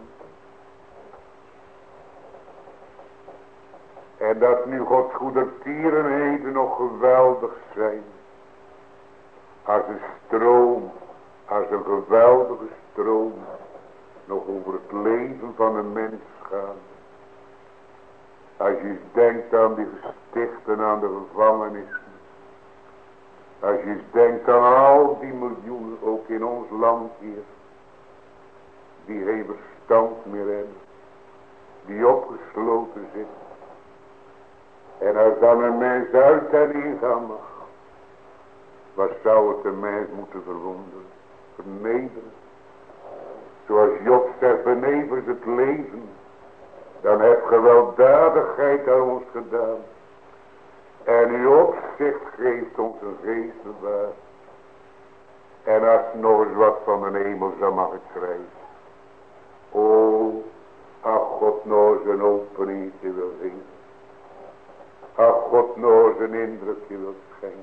Speaker 1: En dat nu Gods goedertierenheden nog geweldig zijn. Als een stroom, als een geweldige stroom, nog over het leven van een mens gaan. Als je eens denkt aan die gestichten, aan de gevangenissen. Als je eens denkt aan al die miljoenen, ook in ons land hier. Die geen verstand meer hebben. Die opgesloten zitten. En als dan een mens uit en ingaan mag. Wat zou het een mens moeten verwonderen? Vernederen. Zoals Job zegt, benevens het leven. Dan heb je weldadigheid aan ons gedaan. En uw opzicht geeft ons een geest bewaard. En als nog eens wat van de hemel zou mag ik krijgen. O, ach God nog eens een openingetje wil geven. Ach God nog eens een indrukje wil schenken.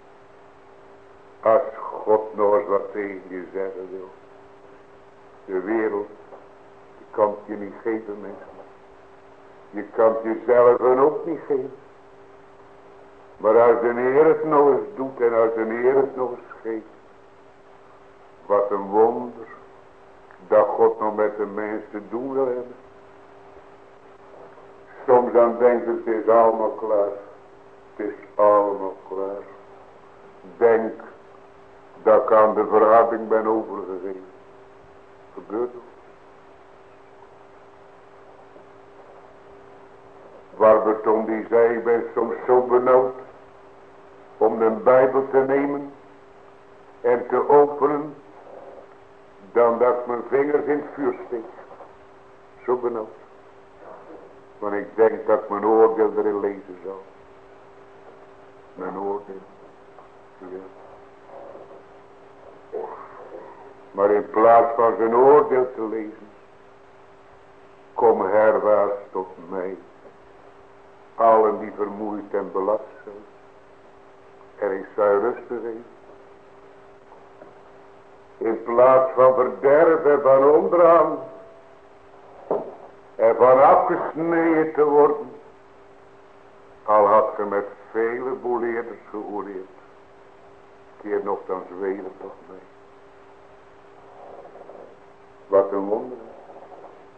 Speaker 1: Als God nog eens wat tegen je zeggen wil. De wereld, die kan het je niet geven, mensen. Je kan het jezelf ook niet geven. Maar als de Heer het nog eens doet en als de Heer het nog eens geeft. Wat een wonder. Dat God nog met de mens te doen wil hebben. Soms dan denk ik, het is allemaal klaar. Het is allemaal klaar. Denk dat ik aan de verharding ben overgegeven. Gebeurt het? Warburton die zei, ik ben soms zo benauwd om de Bijbel te nemen en te openen, dan dat ik mijn vingers in het vuur steek. Zo benauwd. Want ik denk dat ik mijn oordeel erin lezen zal. Mijn oordeel. Ja. Maar in plaats van zijn oordeel te lezen, kom herwaarts tot mij. Allen die vermoeid en belast zijn. En ik zou rust geven. In plaats van verderven van onderaan. En van afgesneden te worden. Al had ge met vele boeleerders geoordeeld. Keer nogthans weder toch mee. Wat een wonder.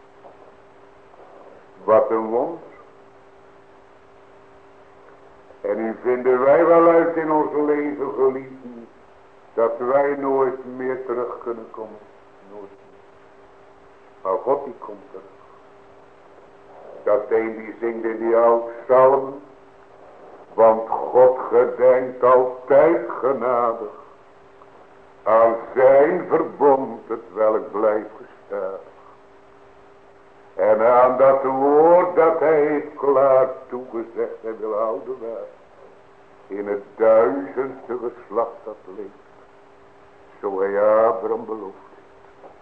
Speaker 1: Wat een wonder. En En nu vinden wij wel uit in ons leven, geliefden, dat wij nooit meer terug kunnen komen. Nooit meer. Maar God die komt terug. Dat een die zingt in die oude psalm. Want God gedenkt altijd genadig aan zijn verbond, het welk blijft gestadig. En aan dat woord dat hij heeft klaar toegezegd en wil houden waar. In het duizendste geslacht dat leeft. Zo hij Abraham beloofd heeft.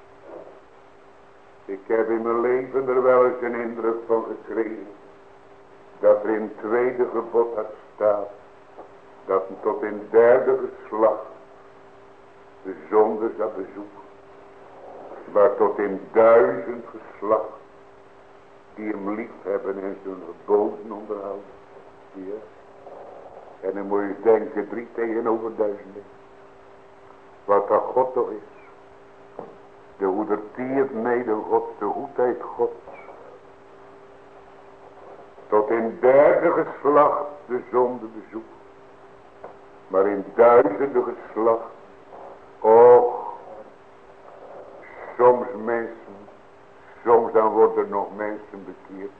Speaker 1: Ik heb in mijn leven er wel eens een indruk van gekregen. Dat er in het tweede gebod had staat. Dat tot in het derde geslacht de zonde zou bezoeken. Maar tot in duizend geslacht die hem lief hebben en zijn geboden onderhouden. Ja. En dan moet je denken, drie tegenover duizenden. Wat dat God toch is. De hoedertiert mede God, de goedheid Gods. Tot in derde geslacht de zonde bezoeken. Maar in duizenden geslacht. Och. Soms mensen. Soms dan worden nog mensen bekeerd.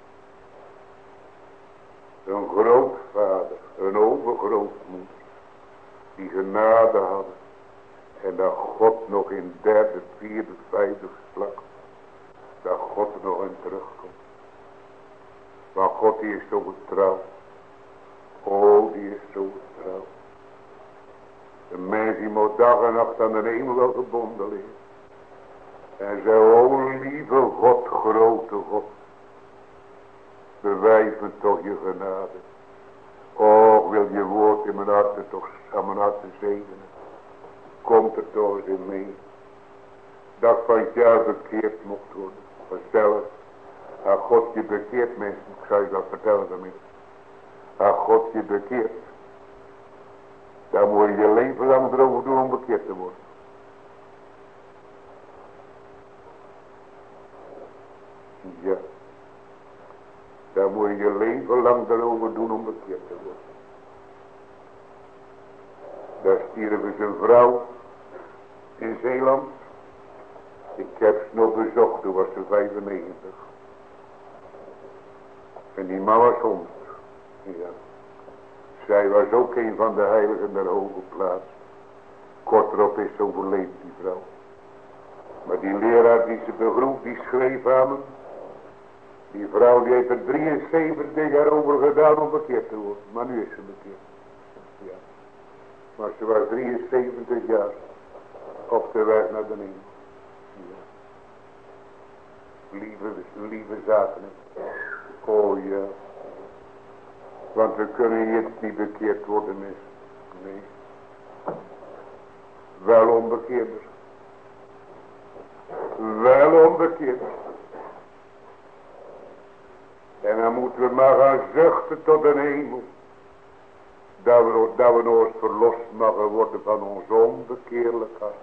Speaker 1: Een grootvader. Een overgrootmoeder. Die genade hadden. En dat God nog in derde, vierde, vijfde geslacht. Dat God nog in terugkomt. Maar God die is zo getrouw. Oh, die is zo getrouw. De mens die moet dag en nacht aan de hemel wel gebonden liggen. En zei, o lieve God, grote God. Bewijs me toch je genade. Oh, wil je woord in mijn hart toch aan mijn hart zegenen. Komt er toch eens in mee. Dat van het jaar bekeerd mocht worden. Vanzelf. Als God je bekeert, mensen, ik zal je dat vertellen daarmee. Als God je bekeert, dan moet je je leven lang erover doen om bekeerd te worden. Ja. Dan moet je je leven lang erover doen om bekeerd te worden. Daar stierf eens een vrouw in Zeeland. Ik heb ze nog bezocht, toen was ze vijfennegentig. En die man was honderd. Ja. Zij was ook een van de heiligen der hoge plaats. Kort erop is ze overleden, die vrouw. Maar die leraar die ze begroef, die schreef aan me. Die vrouw die heeft er drieënzeventig jaar over gedaan om bekeerd te worden. Maar nu is ze bekeerd. Ja. Maar ze was drieënzeventig jaar op de weg naar de hemel. Ja. Lieve, lieve zaken. Oh ja. Want we kunnen hier niet bekeerd worden, mis. Nee. Wel onbekeerder. Wel onbekeerder. En dan moeten we maar gaan zuchten tot de hemel. Dat we, dat we nog eens verlost mogen worden van ons onbekeerlijk hart.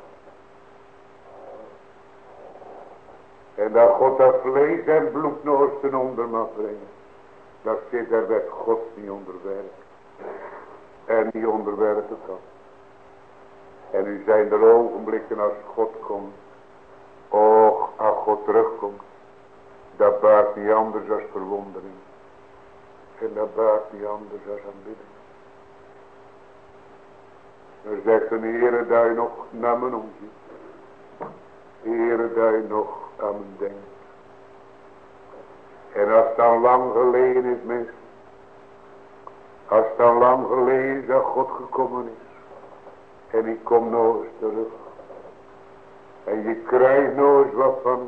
Speaker 1: En dat God dat vlees en bloed nog eens ten onder mag brengen. Dat zit daar werd God niet onderwerpen. En niet onderwerpen kan. En nu zijn er ogenblikken als God komt. Och, als God terugkomt. Dat baart niet anders als verwondering. En dat baart niet anders als aanbidding. Dan zegt de Heere dat je nog naar me omziet. Heere dat je nog aan me denkt. En als het dan lang geleden is, mensen. Als het dan lang geleden is dat God gekomen is. En ik kom nog eens terug. En je krijgt nog eens wat van.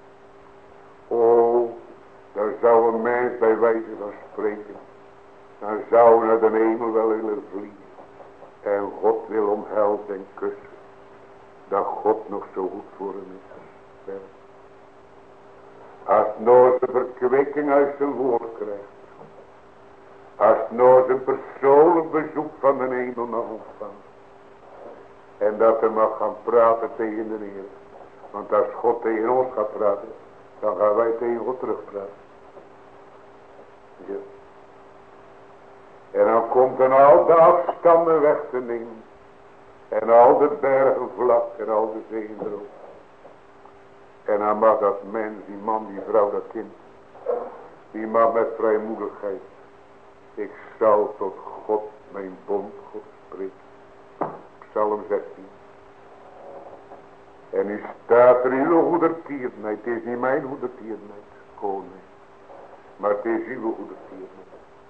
Speaker 1: Oh, dan zou een mens bij wijze van spreken. Dan zou naar de hemel wel willen vliegen. En God wil omhelzen en kussen. Dat God nog zo goed voor hem is. Als het nog eens een verkwikking uit zijn woord krijgt. Als het nog eens een persoonlijk bezoek van de hemel mag ontvangen. En dat hij mag gaan praten tegen de Heer. Want als God tegen ons gaat praten, dan gaan wij tegen God terugpraten. Ja. En komt dan al de afstanden weg te nemen. En al de bergen vlak en al de zeeën droog. En dan mag dat mens, die man, die vrouw, dat kind. Die mag met vrijmoedigheid. Ik zal tot God mijn bond God spreken. Psalm zestien. En nu staat er uw goedertierenheid. Het is niet mijn goedertierenheid, koning. Maar het is uw goedertierenheid.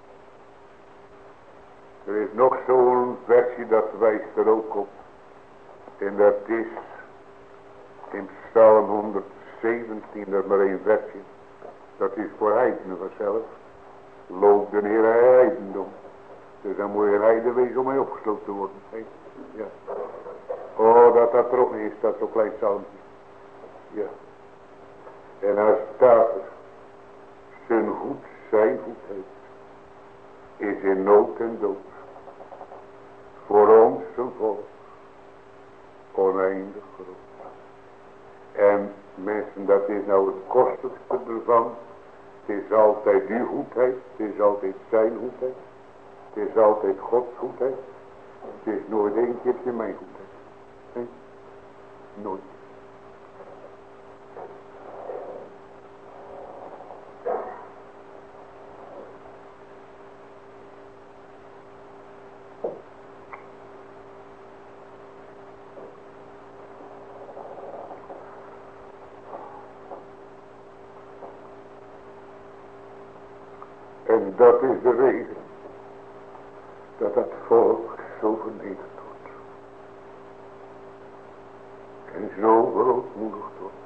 Speaker 1: Er is nog zo'n versie dat wijst er ook op. En dat is in Psalm honderdzeventien, dat is maar één versje. Dat is voor heidenen vanzelf. Loof de Heer heidendom. Dus dan moet je een heiden wezen om mee opgesloten te worden. He? Ja. Oh, dat dat er ook niet is, dat zo'n klein psalmpje. Ja. En hij staat er. Zijn goed, zijn goedheid is in nood en dood. Voor ons een volk. Oneindig groot. En mensen, dat is nou het kostelijkste ervan. Het is altijd uw goedheid. Het is altijd zijn goedheid. Het is altijd Gods goedheid. Het is nooit één keertje mijn goedheid. Nee? Nooit. En dat is de reden dat het volk zo vernederd wordt. En zo verootmoedigd wordt.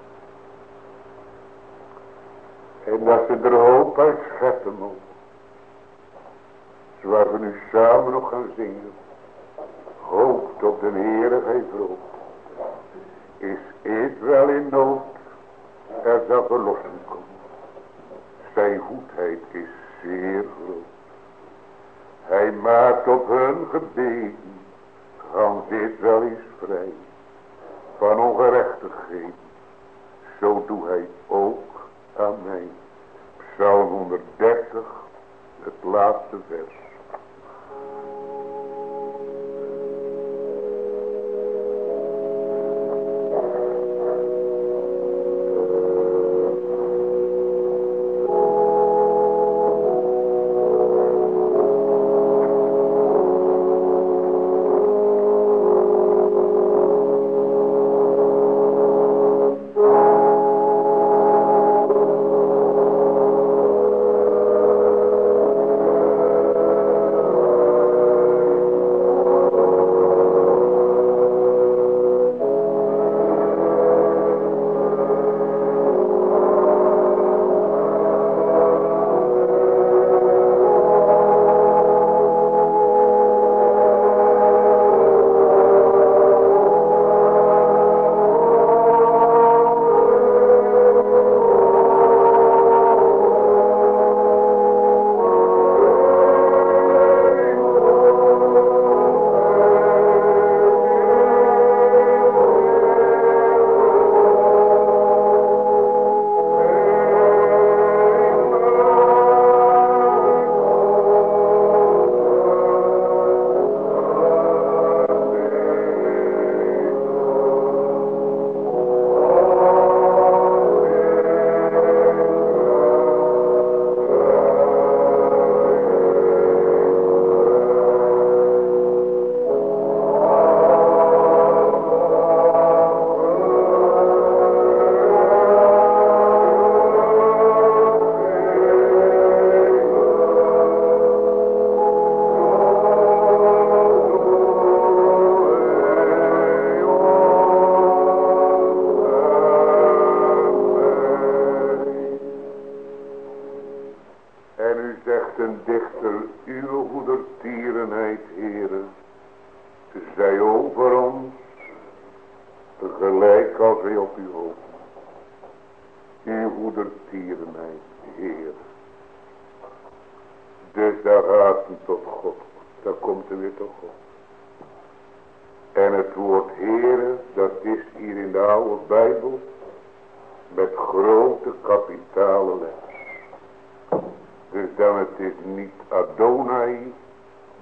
Speaker 1: En dat ze er hoop uit scheppen mogen. Zoals we nu samen nog gaan zingen. Hoopt op de Heere gij vroeg. Is Israël in nood, er zal verlossing komen. Zijn goedheid is zeer groot. Hij maakt op hun gebeden, gans Israël is vrij van ongerechtigheden. Zo doet hij ook aan mij. Psalm honderddertig, het laatste vers.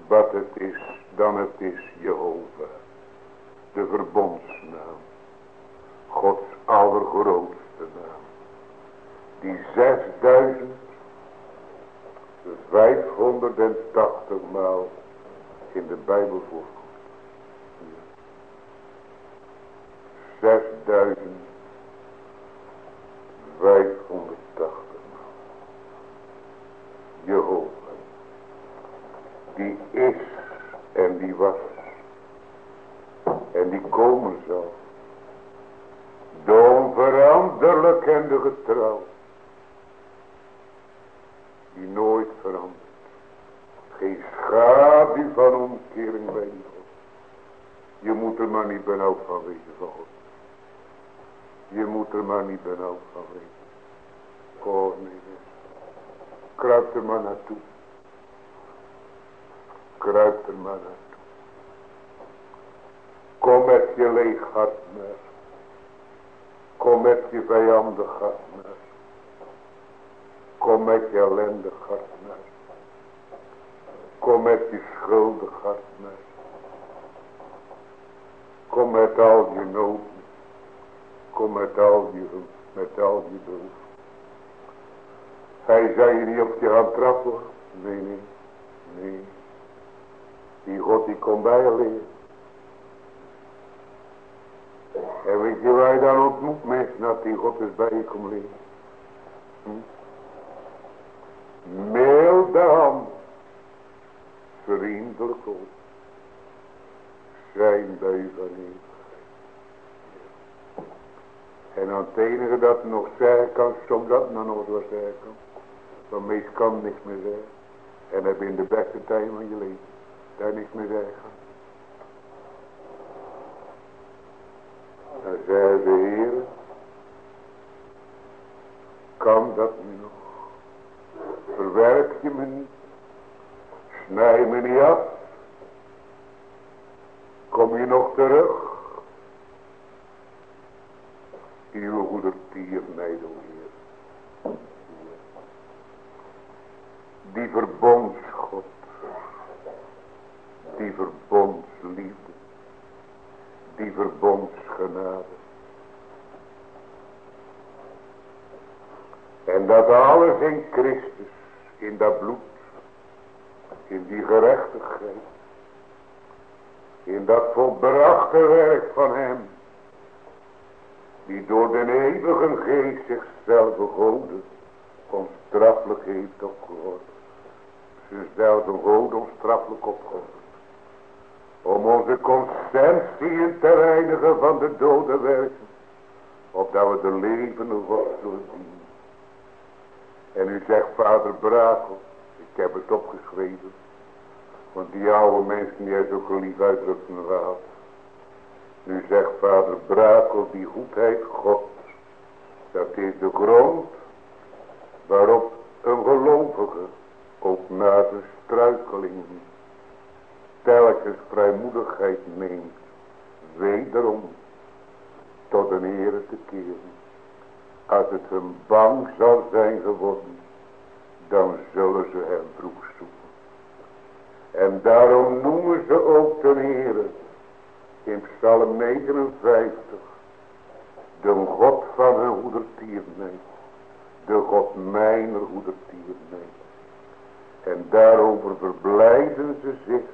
Speaker 1: wat het is dan het is Jehovah. De verbondsnaam. Gods allergrootste naam. Die zesduizend vijfhonderdtachtig maal in de Bijbel voorkomt. Zesduizend vijfhonderdtachtig maal. Jehovah. Die is en die was. En die komen zal. De onveranderlijk en de getrouw. Die nooit verandert. Geen schaduw van omkering bij die God. Je moet er maar niet benauwd van wezen van God. Je moet er maar niet benauwd van wezen. Oh nee. Kruip er maar naartoe. Kruip er maar naartoe. Kom met je leeg hart naar. Kom met je vijandig hart naar. Kom met je ellendig hart naar. Kom met je schuldig hart naar. Kom met al je nood. Kom met al je hulp. Met al je behoeften. Hij zei je niet op je hand trappen. Nee, nee. Nee. Die God die komt bij je leren. En weet je waar je dan ontmoet mensen dat die God is bij je komt leren. Hm? Milde hand. Vriendelijk oog. Zijn bij u van eeuwigheid. En aan het enige dat nog zeggen kan, soms dat nog nooit wat zeggen kan. Want meest kan niks meer zeggen. En heb je in de beste tijd van je leven daar niks meer zeggen. Dan zei de Heer, kan dat nu nog? Verwerk je me niet? Snij me niet af? Kom je nog terug? Uw goedertierenheid, o Heer. Die verbondsgod. Die verbondsliefde. Die verbondsgenade. En dat alles in Christus. In dat bloed. In die gerechtigheid. In dat volbrachte werk van hem. Die door de eeuwige geest zichzelf begoden. Onstraffelijk heeft opgehoord. Zichzelf een God onstraffelijk opgehoord. Om onze conscientie te reinigen van de dode werken. Opdat we de levende God zullen zien. En u zegt, vader Brakel, ik heb het opgeschreven. Want die oude mensen die hij zo geliefd uitdrukten gehad. Nu zegt vader Brakel, die goedheid God. Dat is de grond waarop een gelovige ook na de struikelingen telkens vrijmoedigheid neemt. Wederom tot een Heere te keren. Als het hun bang zal zijn geworden, dan zullen ze hem vroeg zoeken. En daarom noemen ze ook de Heere in Psalm negenenvijftig de God van hun goedertierenheid, de God mijner goedertierenheid. En daarover verblijden ze zich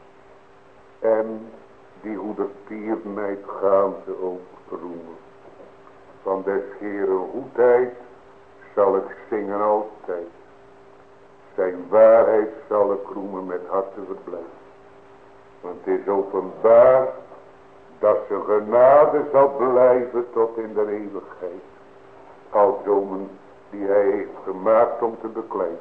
Speaker 1: en die goedertierenheid gaan ze ook roemen. Van des Heeren goedheid zal ik zingen altijd. Zijn waarheid zal ik roemen met harte verblijf. Want het is openbaar dat zijn genade zal blijven tot in de eeuwigheid. Als zomen die hij heeft gemaakt om te bekleiden.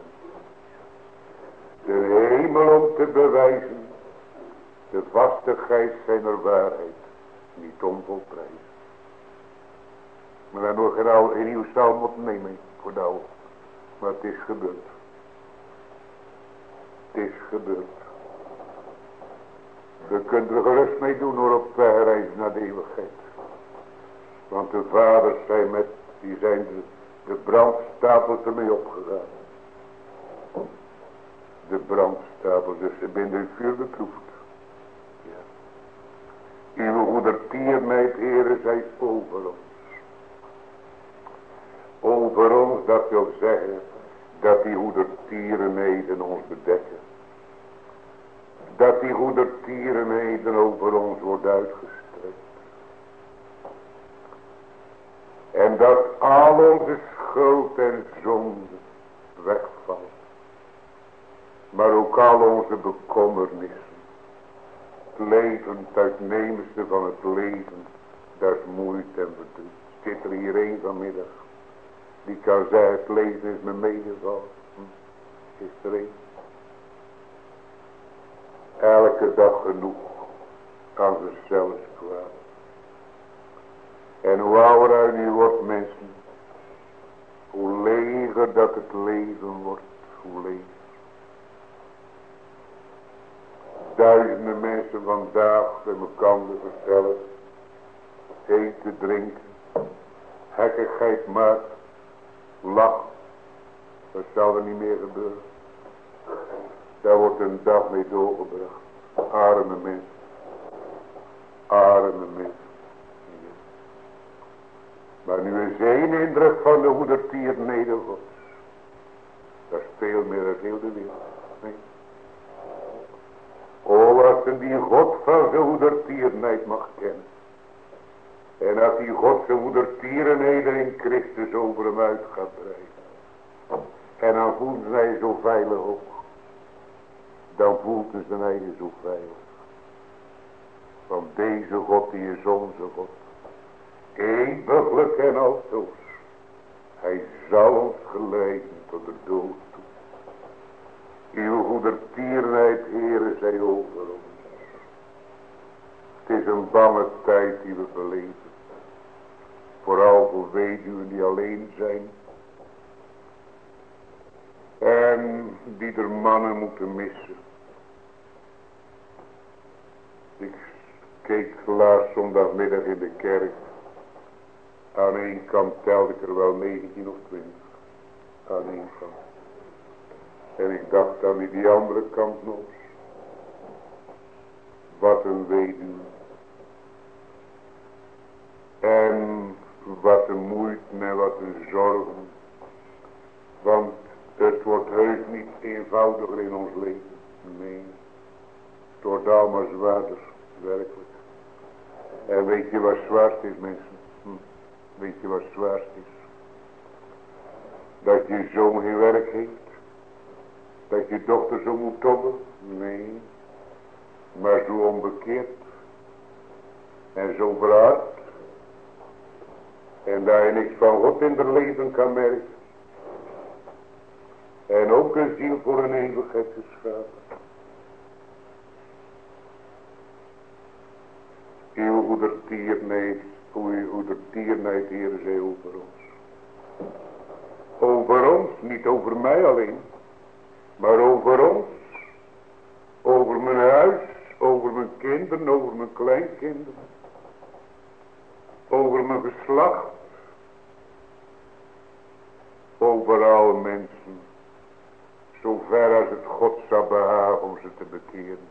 Speaker 1: De hemel om te bewijzen. De vastigheid zijner waarheid. Niet onvolprijzen. Maar dan nog geen, oude, een nieuw psalm moeten nemen voor de oude. Maar het is gebeurd. Het is gebeurd. We kunnen er gerust mee doen hoor op verreis naar de eeuwigheid. Want de vaders zijn met, die zijn de, de brandstapels ermee opgegaan. de brandstapel, dus ze binnen het vuur beproefd. Ja. Uw goedertierenheid, Heere, zij over ons. Over ons, dat wil zeggen, dat die goedertierenheden ons bedekken. Dat die goedertierenheden over ons wordt uitgestrekt. En dat al onze schuld en zonde wegvalt. Maar ook al onze bekommernissen. Het leven, het uitnemendste van het leven, dat is moeite en verdriet. Zit er hier een vanmiddag, die kan zeggen, het leven is me meegevallen. Hm. Is er een? Elke dag genoeg aan zichzelf kwaad. En hoe ouder uit u wordt, mensen, hoe leger dat het leven wordt, hoe leger. Duizenden mensen vandaag bij elkaar vertellen, eten, drinken, gekkigheid maken, lachen. Dat zal er niet meer gebeuren. Daar wordt een dag mee doorgebracht. Arme mensen. Arme mensen. Ja. Maar nu is één indruk van de goedertier nedergods. Dat is veel meer dan heel de wereld. Nee. O, als men die God van zijn goedertierenheid mag kennen. En als die God zijn goedertierenheden in Christus over hem uit gaat breiden. En dan voelt hij zo veilig ook. Dan voelt hij zijn eigen zo veilig. Want deze God, die is onze God. Eeuwiglijk en altoos. Hij zal ons geleiden tot de dood toe. Uw goedertierenheid, Heere, zij over ons. Het is een bange tijd die we beleven. Vooral voor weduwen die alleen zijn. En die er mannen moeten missen. Ik keek laatst zondagmiddag in de kerk. Aan één kant telde ik er wel negentien of twintig. Aan één kant. En ik dacht aan die, die andere kant nog. Wat een weduwe. En wat een moeite en wat een zorgen. Want het wordt heus niet eenvoudiger in ons leven. Nee. Het wordt allemaal zwaarder. Werkelijk. En weet je wat zwaarst is, mensen? Hm. Weet je wat zwaarst is? Dat je zoon geen werk heeft. Dat je dochter zo moet tobben? Nee. Maar zo onbekeerd. En zo verhard. En dat je niks van God in haar leven kan merken. En ook een ziel voor een eeuwigheid geschapen. Uw goedertierenheid, uw goedertierenheid, Heere, zij over ons. Over ons, niet over mij alleen. Maar over ons. Over mijn huis, over mijn kinderen, over mijn kleinkinderen. Over mijn geslacht. Over alle mensen. Zover als het God zou behagen om ze te bekeren.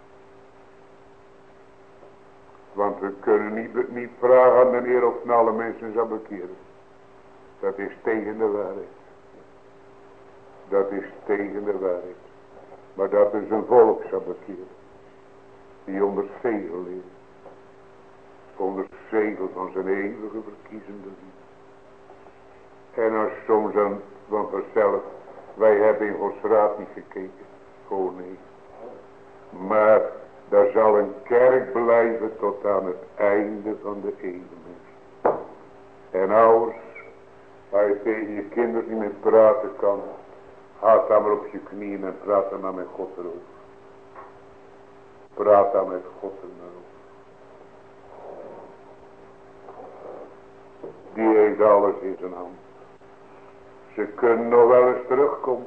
Speaker 1: Want we kunnen niet, niet vragen aan de Heer of hij alle mensen zou bekeren. Dat is tegen de waarheid. Dat is tegen de waarheid. Maar dat is een volk zou bekeren. Die onder zegel leeft. Onder zegel van zijn eeuwige verkiezende liefde. En als soms dan van vanzelf. Wij hebben in Gods raad niet gekeken. Oh nee. Maar daar zal een kerk blijven tot aan het einde van de eeuwen. En ouders. Als je tegen je kinderen niet meer praten kan. Ga dan maar op je knieën en praat dan maar met God erover. Praat dan met God erover. Die heeft alles in zijn hand. Ze kunnen nog wel eens terugkomen.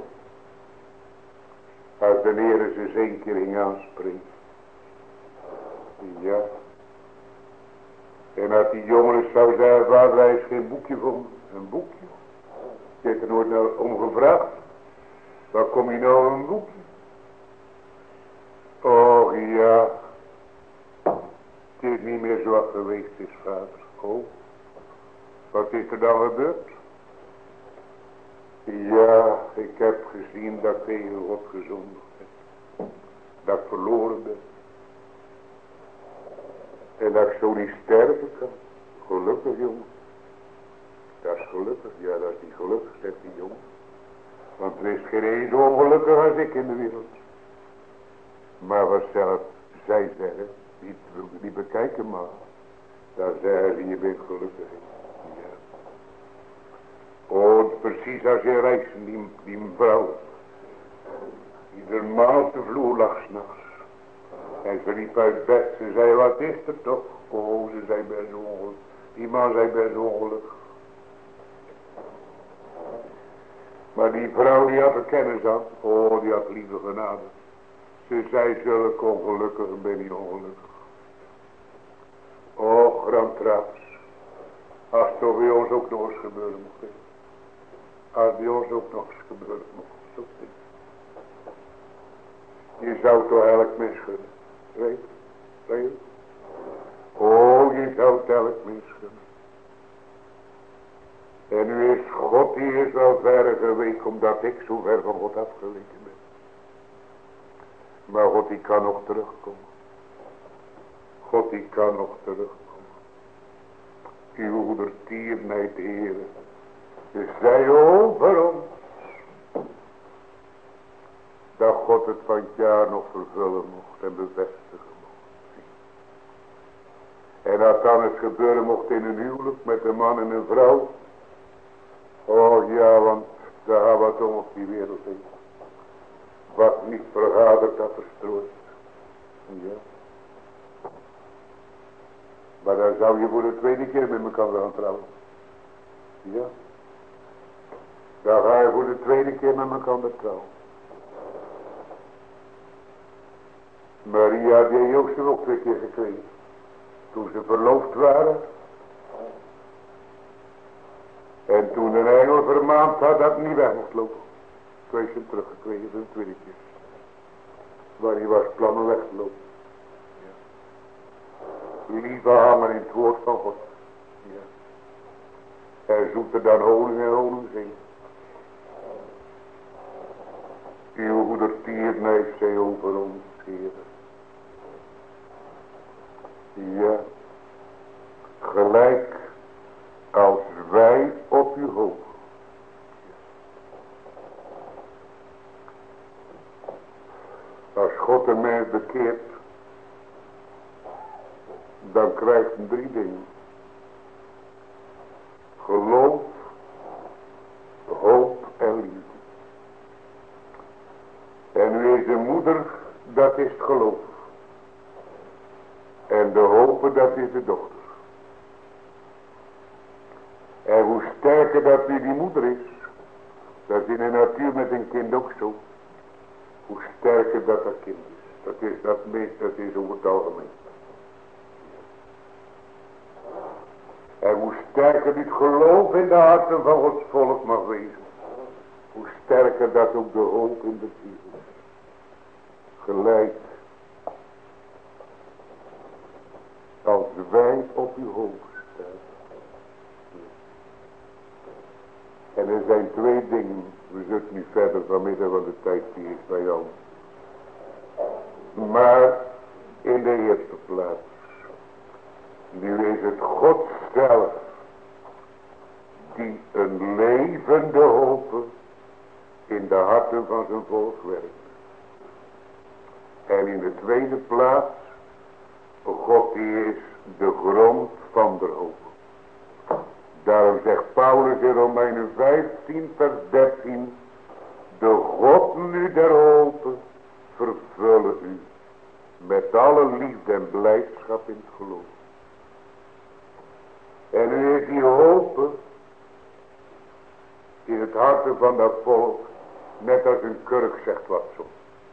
Speaker 1: Als de Heer ze eens één keer ging aanspreken. Ja. En als die jongen zou zeggen, waar wij is geen boekje voor een boekje. Je hebt er nooit naar om gevraagd. Waar kom je nou een boekje? is er dan gebeurd? Ja, ik heb gezien dat ik tegen God gezondigd heb. Dat ik verloren ben. En dat ik zo niet sterven kan. Gelukkig, jongen. Dat is gelukkig. Ja, dat is niet gelukkig, zegt die jongen. Want er is geen een zo ongelukkig als ik in de wereld. Maar wat zelf zij zeggen, die, die bekijken maar. Dan zeggen ze, je bent gelukkig. Ja. Oh, precies als je reist, die, die vrouw. Die normaal op de vloer lag s'nachts. En ze liep uit bed. Ze zei, wat is er toch? Oh, ze zei best ongelukkig. Die man zei best ongelukkig. Maar die vrouw die had er kennis aan. Oh, die had lieve genade. Ze zei, zulke ongelukkig ben je ongelukkig. Oh, grandtraps. Als het toch bij ons ook nog eens gebeuren mocht. Als het bij ons ook nog eens gebeuren mocht. Je zou toch elk mens gunnen. Weet je? Weet je? Oh, je zou het elk mens gunnen. En nu is God, die is wel ver geweken, omdat ik zo ver van God afgeweken ben. Maar God, die kan nog terugkomen. God, die kan nog terugkomen. Uw goedertierenheid, Heer, zij over ons. Dat God het van het jaar nog vervullen mocht en bevestigen mocht. En dat dan het gebeuren mocht in een huwelijk met een man en een vrouw. Oh ja, want daar gaan we toch op die wereld in. Wat niet vergadert, dat verstrooit. Ja. Maar dan zou je voor de tweede keer met elkaar gaan trouwen. Ja. Dan ga je voor de tweede keer met elkaar trouwen. Maria die heeft Jozef ook twee keer gekregen. Toen ze verloofd waren. En toen een engel vermaand had dat hij niet weg mocht lopen. Toen heeft ze hem teruggekregen voor de tweede keer. Maar hij was plan om weg te lopen. Ja. Lieve hangen in het woord van God. Ja. En zoekt er dan honing en honingzee. Uw goedertierenheid zij over ons, Heer. Ja, gelijk als wij op u hopen. Als God een mens bekeert, dan krijgt hij drie dingen. Geloof, hoop en liefde. En nu is de moeder, dat is het geloof. En de hoop, dat is de dochter. En hoe sterker dat nu die moeder is, dat is in de natuur met een kind ook zo. Hoe sterker dat dat kind is. Dat is dat meest, dat is over het algemeen. En hoe sterker dit geloof in de harten van Gods volk mag wezen. Hoe sterker dat ook de hoop in de ziel is. Gelijk. Als wij op uw hoofd staan. En er zijn twee dingen. We zullen nu verder vanmiddag, want de tijd die is bij ons. Maar in de eerste plaats. Nu is het God zelf. Die een levende hoop in de harten van zijn volk werkt. En in de tweede plaats. God die is de grond van de hoop. Daarom zegt Paulus in Romeinen vijftien vers dertien. De God nu der hoop vervullen u. Met alle liefde en blijdschap in het geloof. En nu is die hoop in het hart van dat volk. Net als een kurk zegt wat zo.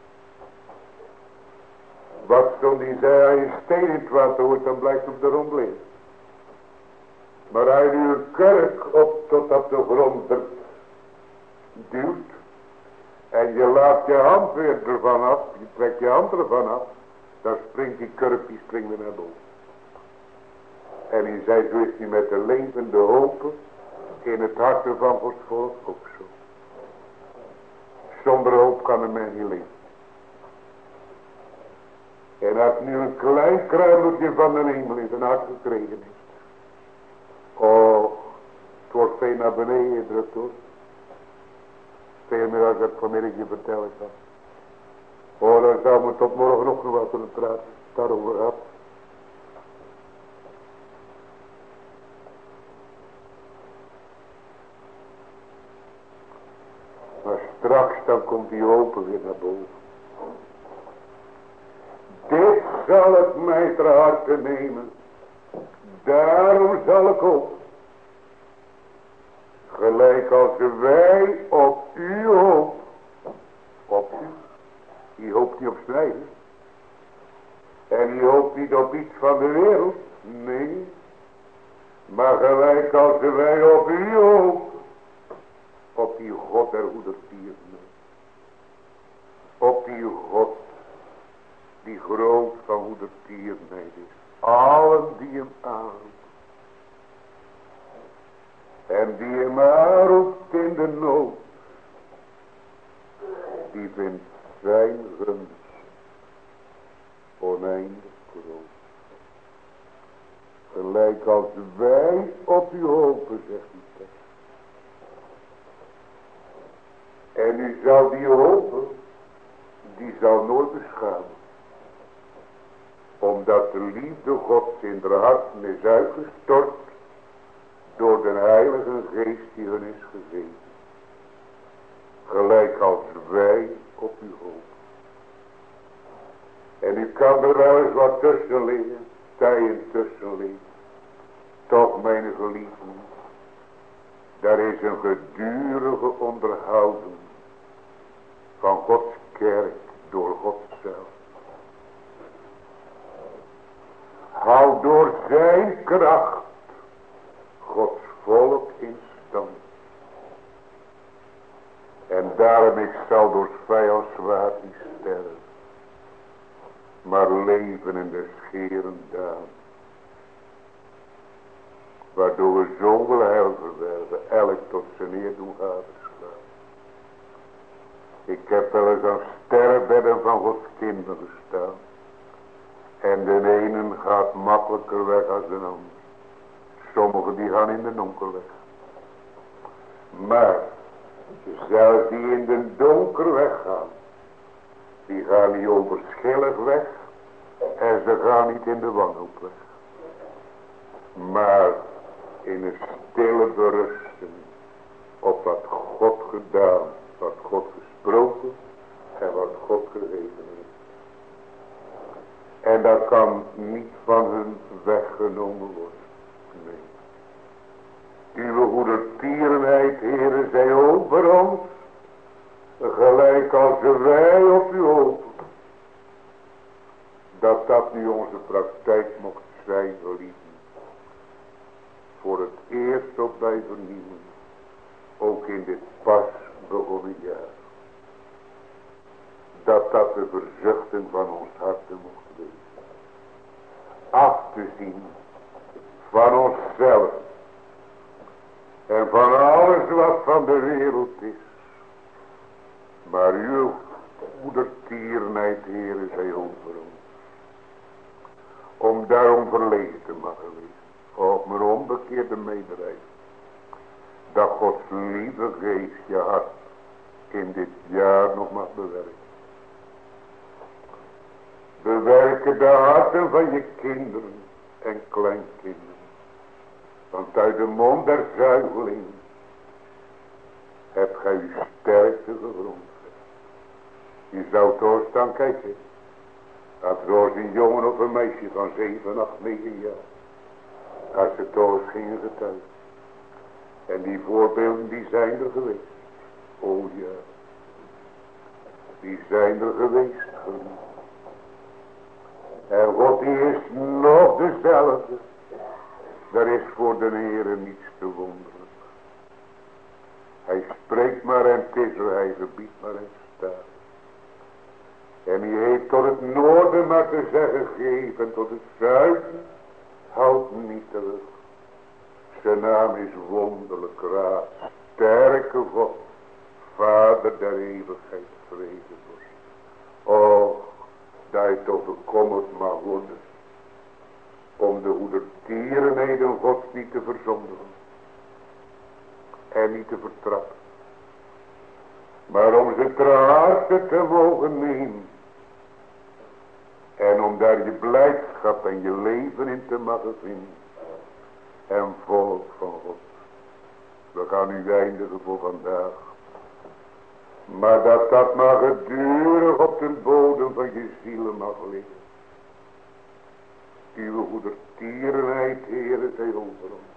Speaker 1: Wat stond die zei, als je steen in het water hoort, dan blijft op de grond liggen. Maar als je nu een kurk op tot op de grond duwt. En je laat je hand weer ervan af. Je trekt je hand ervan af. Dan springt die kurk, die springt weer naar boven. En hij zei, zo is hij met de levende hoop In het hart van Gods volk ook zo. Zonder hoop kan een mens niet leven. En als nu een klein kruimeltje van de hemel in zijn hart gekregen heeft. Oh, het wordt veel naar beneden gedrukt hoor. Veel meer als ik het vanmiddag je vertellen kan. Oh, dan zou me tot morgen nog wat kunnen praten. Daarover gehad. Maar straks dan komt die open weer naar boven. Dit zal ik mij ter harte nemen. Daarom zal ik ook. Gelijk als wij op u hoop. Op u. Die hoopt niet op strijden. En die hoopt niet op iets van de wereld. Nee. Maar gelijk als wij op u hopen. Op die God der hoedertieren. Op die God. Die groot van hoedertierenheid is. Allen die hem aanroepen. En die hem aanroept in de nood. Die vindt zijn gunst oneindig groot. Gelijk als wij op u hopen, zegt die tekst. En u zal die hopen, die zal nooit beschamen. Omdat de liefde Gods in haar hart is uitgestort door de Heilige Geest die hun is gegeven. Gelijk als wij op u hopen. En u kan er wel eens wat tussen liggen, tijen tussen liggen. Toch, mijn geliefden, daar is een gedurige onderhouden van Gods kerk door God zelf. Houd door zijn kracht Gods volk in stand. En daarom ik zal door vijands zwaard niet sterven, maar leven in de scheren daan. Waardoor we zoveel heil verwerven, elk tot zijn eer doen gadeslaan. Ik heb wel eens aan sterrenbedden van Gods kinderen gestaan. En de ene gaat makkelijker weg als de ander. Sommigen die gaan in de donker weg. Maar zelfs die in de donker weggaan, die gaan niet onverschillig weg. En ze gaan niet in de wanhoop weg. Maar in een stille berusten op wat God gedaan, wat God gesproken en wat God gegeven heeft. En dat kan niet van hun weggenomen worden. Nee. Uw goedertierenheid, Heere, zij over ons, gelijk als wij op u hopen. Dat dat nu onze praktijk mocht zijn, geliefden. Voor het eerst op bij vernieuwen, ook in dit pas begonnen jaar. Dat dat de verzuchting van ons harten mocht wezen. Af te zien van onszelf en van alles wat van de wereld is. Maar uw goedertierenheid, Heere, zij over ons. Om daarom verlegen te mogen wezen. Op mijn onbekeerde mederij. Dat Gods lieve geest je hart in dit jaar nog mag bewerken. Bewerken de harten van je kinderen en kleinkinderen. Want uit de mond der zuigeling hebt gij uw sterkte gegrond. Je zou toch staan kijken. Dat was een jongen of een meisje van zeven, acht, negen jaar. Als ze toch gingen getuigen. En die voorbeelden die zijn er geweest. Oh ja. Die zijn er geweest. En God die is nog dezelfde. Er is voor de Heere niets te wonderen. Hij spreekt maar en het is er. Hij gebiedt maar en staat. En hij heeft tot het noorden maar te zeggen gegeven. Tot het zuiden houdt niet terug. Zijn naam is wonderlijk raad. Sterke God. Vader der eeuwigheid, vredevorst. Och, dat je toch bekommerd mag worden. Om de hoedertierenheden Gods niet te verzonderen. En niet te vertrappen. Maar om ze ter harte te mogen nemen. En om daar je blijdschap en je leven in te mogen vinden. En volk van God. We gaan nu eindigen voor vandaag. Maar dat dat maar gedurig op de bodem van je zielen mag liggen. Uw goedertierenheid, Heere, zij over ons.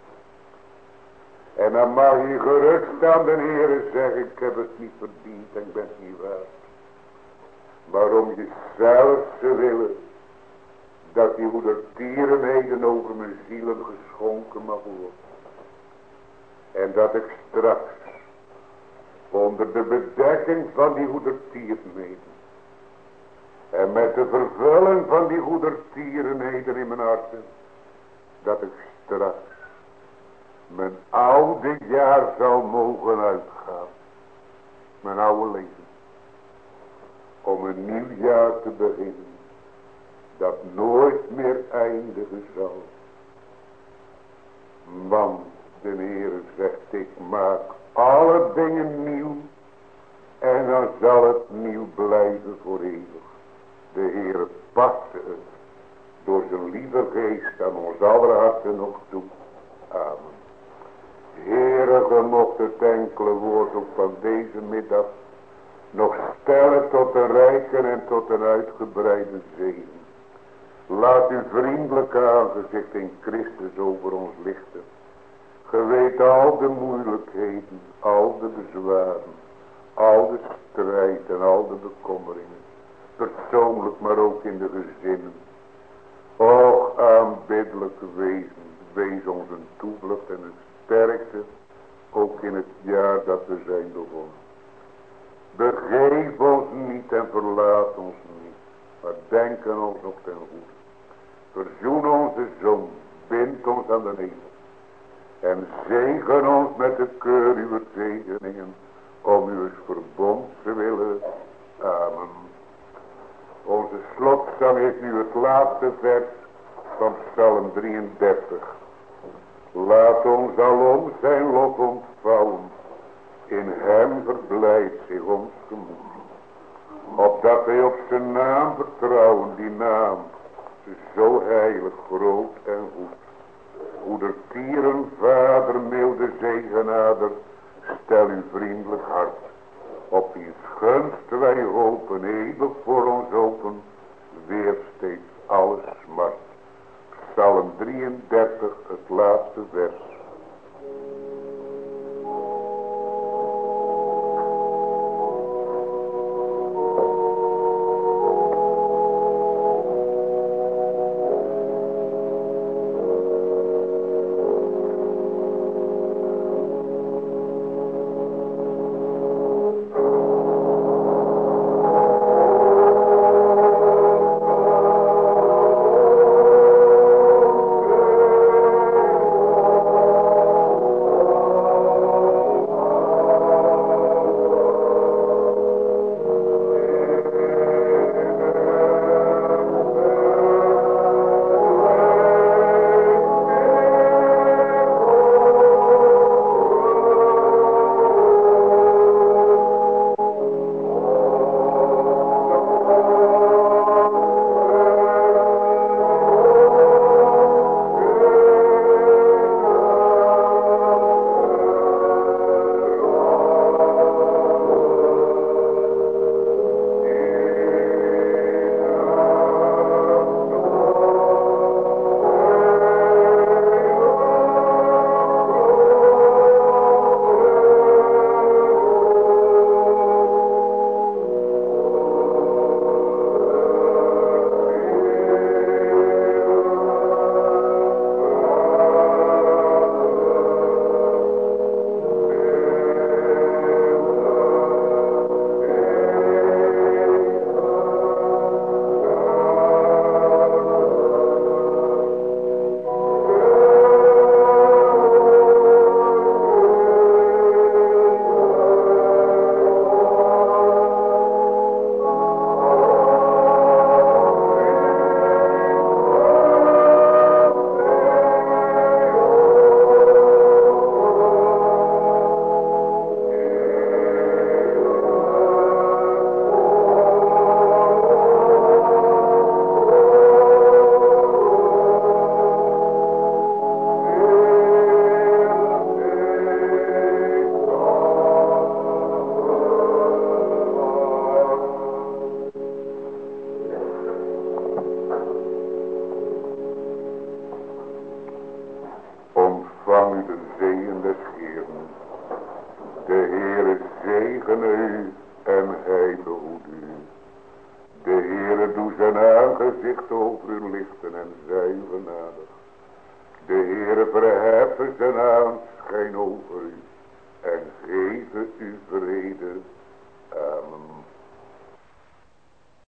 Speaker 1: En dan mag je gerust aan de Heere zeggen, ik heb het niet verdiend en ik ben het niet waard. Maar om jezelf te willen, dat die goedertierenheden over mijn zielen geschonken mag worden. En dat ik straks, onder de bedekking van die goedertierenheden, en met de vervulling van die goedertierenheden in mijn harten, dat ik straks mijn oude jaar zal mogen uitgaan. Mijn oude leven. Om een nieuw jaar te beginnen. Dat nooit meer eindigen zal. Want de Heere zegt, ik maak alle dingen nieuw. En dan zal het nieuw blijven voor eeuwig. De Heere paste het door zijn lieve geest aan ons aller harten nog toe. Amen. Heere, ge mocht het enkele woord ook van deze middag nog stellen tot een rijke en tot een uitgebreide zegen. Laat uw vriendelijke aangezicht in Christus over ons lichten. Ge weet al de moeilijkheden, al de bezwaren, al de strijd en al de bekommeringen. Persoonlijk, maar ook in de gezinnen. Och, aanbiddelijke wezen, wees ons een toevlucht en een sterkte, ook in het jaar dat we zijn begonnen. Begeef ons niet en verlaat ons niet, maar denk aan ons nog ten goede. Verzoen onze zoon, bind ons aan de hemel. En zegen ons met de keur uw zegeningen, om uw verbond te willen. Amen. Onze slotzang is nu het laatste vers van Psalm drieëndertig. Laat ons alom zijn lof ontvouwen. In hem verblijft zich ons gemoed. Opdat wij op zijn naam vertrouwen, die naam zo heilig, groot en goed. Goedertieren, vader, milde zegenader, stel uw vriendelijk hart. Op wiens gunst wij hopen, eeuwig voor ons open, weer steeds alles smart. Psalm drieëndertig, het laatste vers.
Speaker 2: Oh
Speaker 1: aangezicht over u lichten en zij u genadig. De Heere verheffen zijn aanschijn over u en geven u vrede. Amen.